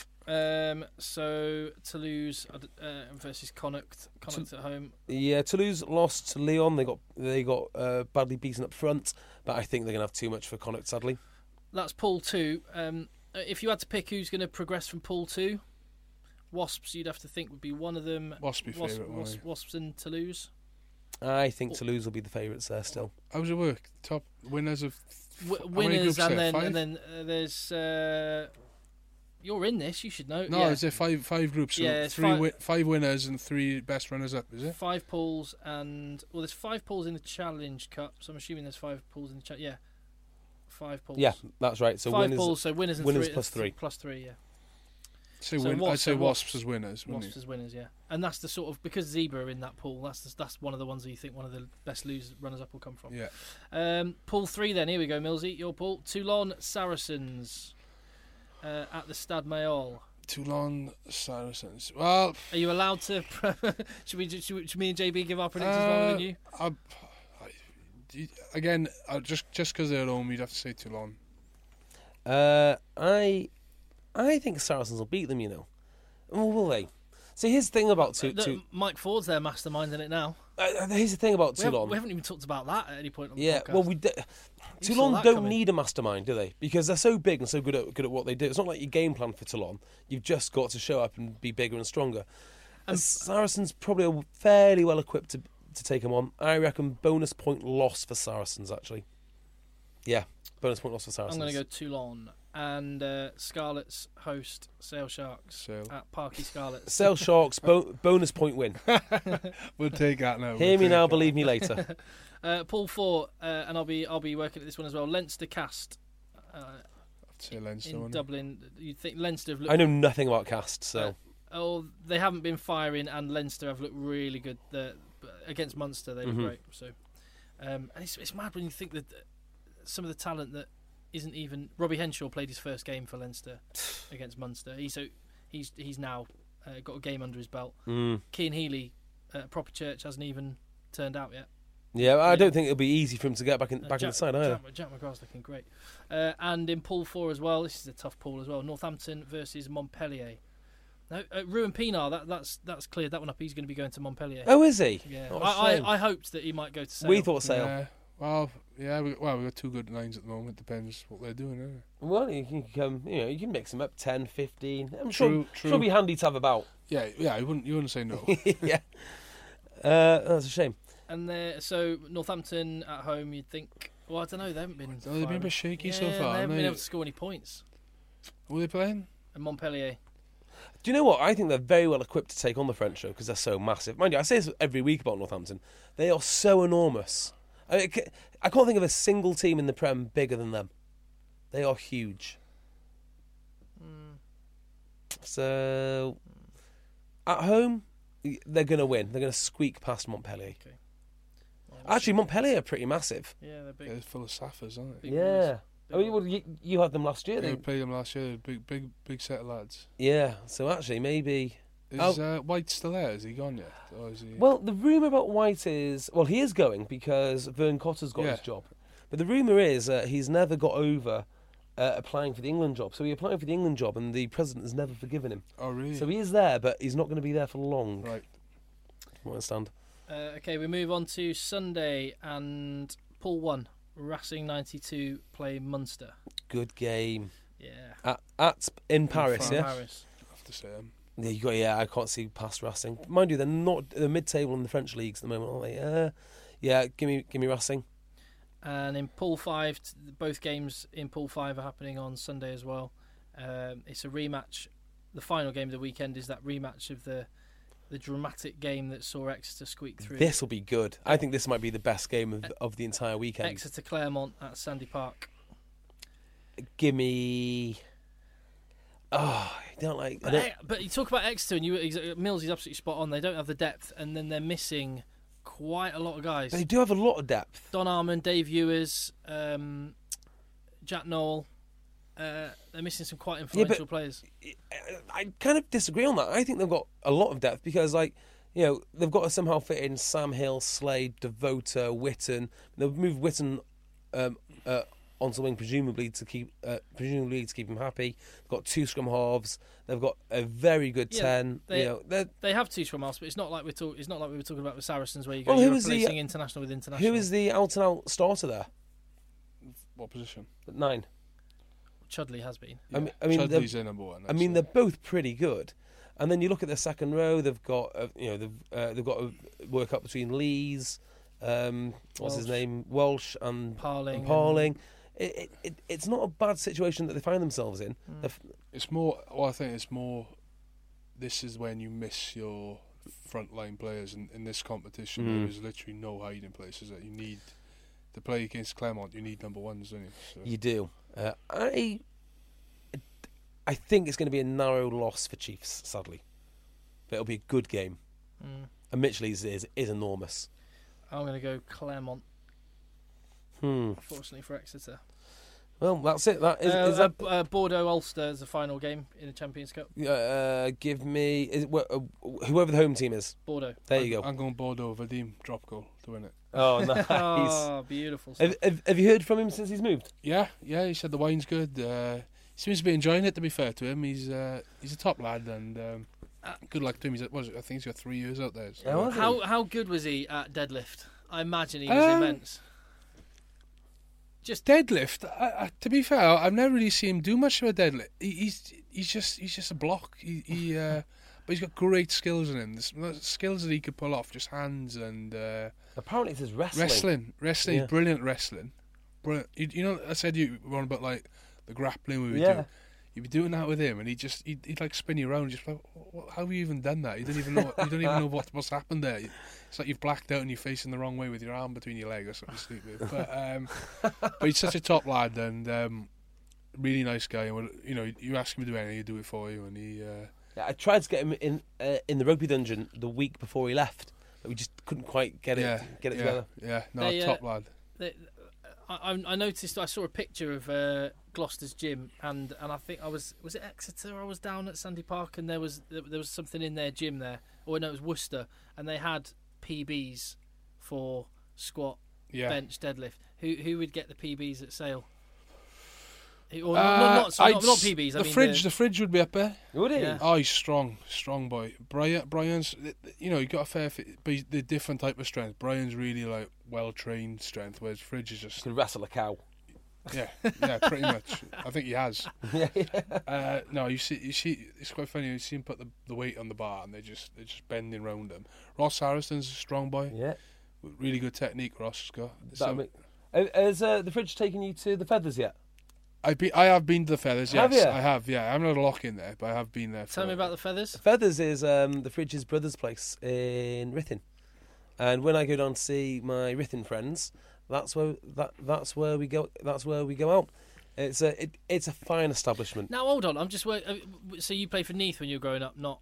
So Toulouse versus Connacht. Connacht at home. Yeah, Toulouse lost to Lyon. They got badly beaten up front, but I think they're going to have too much for Connacht, sadly. That's Pool 2. If you had to pick who's going to progress from Pool 2, Wasps, you'd have to think would be one of them. Wasps and Toulouse. I think Toulouse will be the favourites there still. How does it work? Top winners of winners, and then there's You're in this. You should know. No, yeah. is there five groups? So Yeah, it's five winners and 3 best runners up. Is it? 5 pools and there's 5 pools in the Challenge Cup. So I'm assuming there's 5 pools in the yeah, 5 pools. Yeah, that's right. So 5 winners, pools. So winners and winners 3, plus 3. Plus 3. Yeah. I'd say Wasps as winners. Wasps as winners, yeah. And that's the sort of, because Zebra are in that pool, that's one of the ones that you think one of the best runners-up will come from. Yeah. Pool 3 then, here we go, Millsy, your pool. Toulon Saracens at the Stade Mayol. Toulon Saracens. Well... Are you allowed to... should me and JB give our predictions rather than you? Again, just because they're at home, you'd have to say Toulon. I think Saracens will beat them, you know. Oh, will they? So here's the thing about Mike Ford's their mastermind in it now. Here's the thing about Toulon. We haven't even talked about that at any point on the podcast. Well, Toulon don't need a mastermind, do they? Because they're so big and so good at what they do. It's not like your game plan for Toulon. You've just got to show up and be bigger and stronger. And Saracens probably are fairly well equipped to take them on. I reckon bonus point loss for Saracens, actually. Yeah, bonus point loss for Saracens. I'm going to go Toulon. And Scarlets host Sale Sharks at Parky Scarlets. Sale Sharks, bonus point win. We'll take that now. Hear me now, believe me later. Pool 4, and I'll be working at this one as well. Leinster Cast. I'd say Leinster in Dublin. You'd think Leinster have looked... I know nothing about Cast, so... they haven't been firing, and Leinster have looked really good. Against Munster, they look great. So, and it's mad when you think that some of the talent that isn't even... Robbie Henshaw played his first game for Leinster against Munster. He's now got a game under his belt. Cian Healy, proper church, hasn't even turned out yet. Yeah, I don't think it'll be easy for him to get back in the side either. Jack McGrath's looking great. And in Pool 4 as well, this is a tough pool as well. Northampton versus Montpellier. No, Ruben Pinar, that's cleared that one up. He's going to be going to Montpellier. Oh, is he? Yeah. Oh, I hoped that he might go to Sale. We thought Sale. Yeah. Well, we've got 2 good lines at the moment. Depends what they're doing, isn't it? Well, you can mix them up 10, 15. I'm sure it'll be handy to have about. Yeah. You wouldn't say no. Yeah. That's a shame. And so Northampton at home, you'd think. Well, I don't know. They haven't been. They've been a bit shaky so far. They haven't been able to score any points. Who are they playing? And Montpellier. Do you know what? I think they're very well equipped to take on the French show because they're so massive. Mind you, I say this every week about Northampton. They are so enormous. I can't think of a single team in the Prem bigger than them. They are huge. So, at home, they're going to win. They're going to squeak past Montpellier. Okay. Well, actually, Montpellier are pretty massive. Yeah, they're big. They're full of Saffers, aren't they? Yeah. You had them last year. Yeah, we played them last year. Big set of lads. Yeah, so actually, maybe... Is White still there? Is he gone yet? Or is he... Well, the rumour about White is... Well, he is going because Vern Cotter's got his job. But the rumour is he's never got over applying for the England job. So he applied for the England job and the president has never forgiven him. Oh, really? So he is there, but he's not going to be there for long. Right. I understand. Okay, we move on to Sunday and Pool 1. Racing 92 play Munster. Good game. Yeah. In Paris, yeah? Paris. I have to say him. Yeah, I can't see past Racing. Mind you, they're mid-table in the French leagues at the moment, aren't they? Give me Racing. And in Pool 5, both games in Pool 5 are happening on Sunday as well. It's a rematch. The final game of the weekend is that rematch of the dramatic game that saw Exeter squeak through. This will be good. I think this might be the best game of the entire weekend. Exeter Claremont at Sandy Park. Give me... Oh, I don't like... But you talk about Exeter, and Mills is absolutely spot on. They don't have the depth, and then they're missing quite a lot of guys. They do have a lot of depth. Don Armand, Dave Ewers, Jack Noel. They're missing some quite influential players. I kind of disagree on that. I think they've got a lot of depth because, they've got to somehow fit in Sam Hill, Slade, Devota, Witten. They'll move Witten onto the wing, presumably to keep him happy. They've got 2 scrum halves. They've got a very good 10. They have 2 scrum halves, but it's not like we were talking about with Saracens, where you're replacing international with international. Who is the out-and-out starter there? What position? 9. Chudley has been. Yeah. I mean, Chudley's their number 1. They're both pretty good. And then you look at their second row. They've got they've got to work up between Lees, what's his name, Welsh and Parling. it's not a bad situation that they find themselves in. It's more. Well, I think it's more. This is when you miss your frontline players in this competition. There is literally no hiding places that you need to play against Clermont. You need number ones, don't you? So. You do. I think it's going to be a narrow loss for Chiefs, sadly. But it'll be a good game. And Mitchelly's is enormous. I'm going to go Clermont. Unfortunately for Exeter. Well, that's it. That is that Bordeaux Ulster is the final game in the Champions Cup. Give me whoever the home team is. Bordeaux. There you go. I'm going Bordeaux. Vadim drop goal to win it. Oh, nice. Oh, beautiful stuff. Have you heard from him since he's moved? Yeah. He said the wine's good. He seems to be enjoying it. To be fair to him, he's a top lad, and good luck to him. I think he's got 3 years out there. So. How good was he at deadlift? I imagine he was immense. Just deadlift. To be fair, I've never really seen him do much of a deadlift. He's just a block. But he's got great skills in him. The skills that he could pull off, just hands and. Apparently, it's his wrestling. Yeah. Brilliant wrestling. Brilliant. You know, I said you were on about like the grappling we would do. You'd be doing that with him, and he'd like spin you around. And just like, how have you even done that? You don't even know what's happened there. It's like you've blacked out and you're facing the wrong way with your arm between your legs or something to sleep with. But he's such a top lad and really nice guy. And you ask him to do anything, he'd do it for you. And he. I tried to get him in the rugby dungeon the week before he left, but we just couldn't quite get it together. Yeah, no, top lad. I noticed. I saw a picture of Gloucester's gym, and I think was it Exeter? I was down at Sandy Park, and there was something in their gym there. Or no, it was Worcester, and they had PBs for squat, bench, deadlift. Who would get the PBs at Sale? Or not PBs. The fridge would be up there. Would it? Yeah. Oh, he's strong boy. Brian's, he got a fair, but he's the different type of strength. Brian's really like well trained strength, whereas Fridge is just can wrestle a cow. Yeah, pretty much. I think he has. No, you see, it's quite funny. You see him put the weight on the bar, and they're just bending round him. Ross Harrison's a strong boy. Yeah, really good technique. Ross has got. Has the Fridge taken you to the Feathers yet? I have been to the Feathers, yes. Have you? I have, yeah. I haven't had a lock in there, but I have been there. Tell me about the Feathers. The Feathers is the Fridge's brother's place in Ruthin. And when I go down to see my Ruthin friends, that's where we go out. It's a fine establishment. Now hold on, I'm just so you played for Neath when you were growing up, not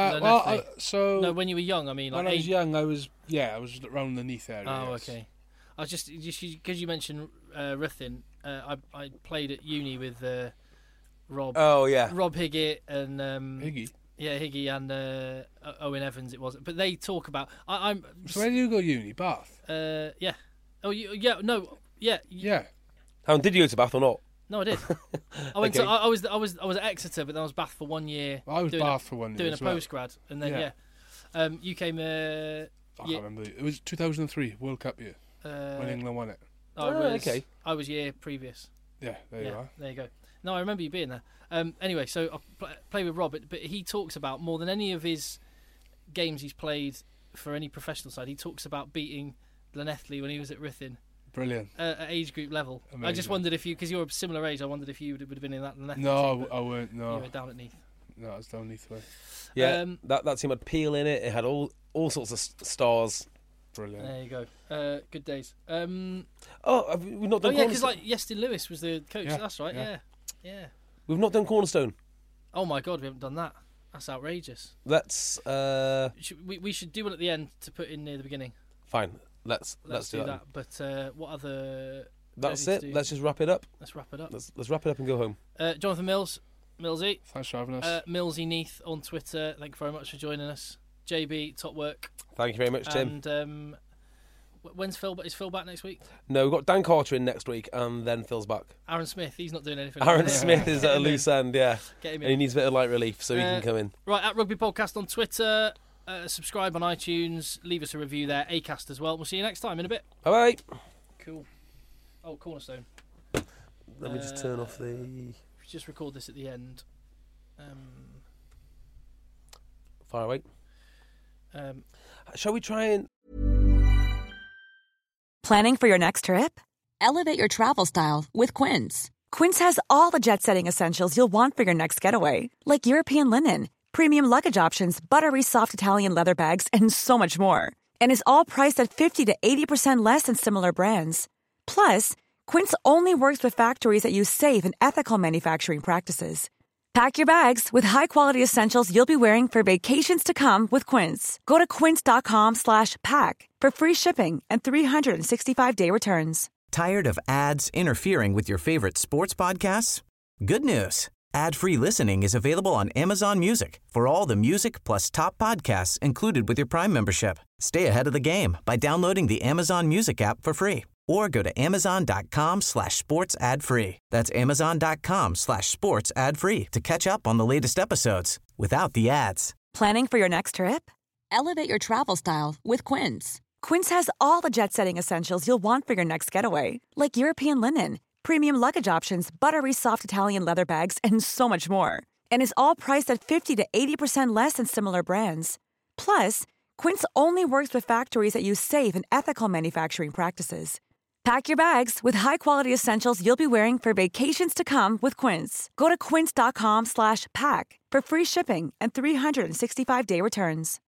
no, when you were young. I mean, when I was young, I was around the Neath area. Oh, yes. okay. I was just because you mentioned Ruthin. I played at uni with Rob. Oh yeah, Rob Higgett and Higgy. Yeah, Higgy and Owen Evans. It was, but they talk about. So where did you go uni? Bath. Yeah. Oh, yeah. How did you go to Bath or not? No, I did. I went to. I was at Exeter, but then I was Bath for 1 year. I was Bath for 1 year doing a postgrad, and then you came. I can't remember. It was 2003 World Cup year when England won it. Okay. I was year previous. Yeah, there you are. There you go. No, I remember you being there. Anyway, so I play with Rob, but he talks about more than any of his games he's played for any professional side. He talks about beating Llanelli when he was at Ruthin. Brilliant. At age group level. Amazing. I just wondered if you, because you're a similar age, I wondered if you would have been in that Llanelli. No, team, I weren't. No, you were down at Neath. No, I was down Neath way. Yeah, that team had Peel in it. It had all sorts of stars. Brilliant. There you go. Good days. Have we not done? Oh yeah, because Yestin Lewis was the coach. Yeah, that's right. Yeah. We've not done Cornerstone. Oh my God, we haven't done that. That's outrageous. Let's. We should do one at the end to put in near the beginning. Fine. Let's do that. But what other? That's it. Let's just wrap it up. Let's wrap it up. Let's wrap it up and go home. Jonathan Mills, Millsy. Thanks for having us. Millsy Neath on Twitter. Thank you very much for joining us. JB, top work. Thank you very much, Tim. And when's Phil? Is Phil back next week? No, we've got Dan Carter in next week, and then Phil's back. Aaron Smith, he's not doing anything. Aaron Smith is at a loose end, yeah. Get him in. And he needs a bit of light relief, so he can come in. Right, at Rugby Podcast on Twitter. Subscribe on iTunes. Leave us a review there. Acast as well. We'll see you next time in a bit. Bye-bye. Cool. Oh, Cornerstone. Let me just turn off the... Just record this at the end. Far away. Shall we try and... Planning for your next trip? Elevate your travel style with Quince. Quince has all the jet-setting essentials you'll want for your next getaway, like European linen, premium luggage options, buttery soft Italian leather bags, and so much more. And is all priced at 50 to 80% less than similar brands. Plus, Quince only works with factories that use safe and ethical manufacturing practices. Pack your bags with high-quality essentials you'll be wearing for vacations to come with Quince. Go to quince.com/pack for free shipping and 365-day returns. Tired of ads interfering with your favorite sports podcasts? Good news. Ad-free listening is available on Amazon Music for all the music plus top podcasts included with your Prime membership. Stay ahead of the game by downloading the Amazon Music app for free or go to amazon.com/sports ad free. That's amazon.com/sports ad free to catch up on the latest episodes without the ads. Planning for your next trip? Elevate your travel style with Quince. Quince has all the jet-setting essentials you'll want for your next getaway, like European linen, premium luggage options, buttery soft Italian leather bags, and so much more. And is all priced at 50 to 80% less than similar brands. Plus, Quince only works with factories that use safe and ethical manufacturing practices. Pack your bags with high-quality essentials you'll be wearing for vacations to come with Quince. Go to quince.com/pack for free shipping and 365-day returns.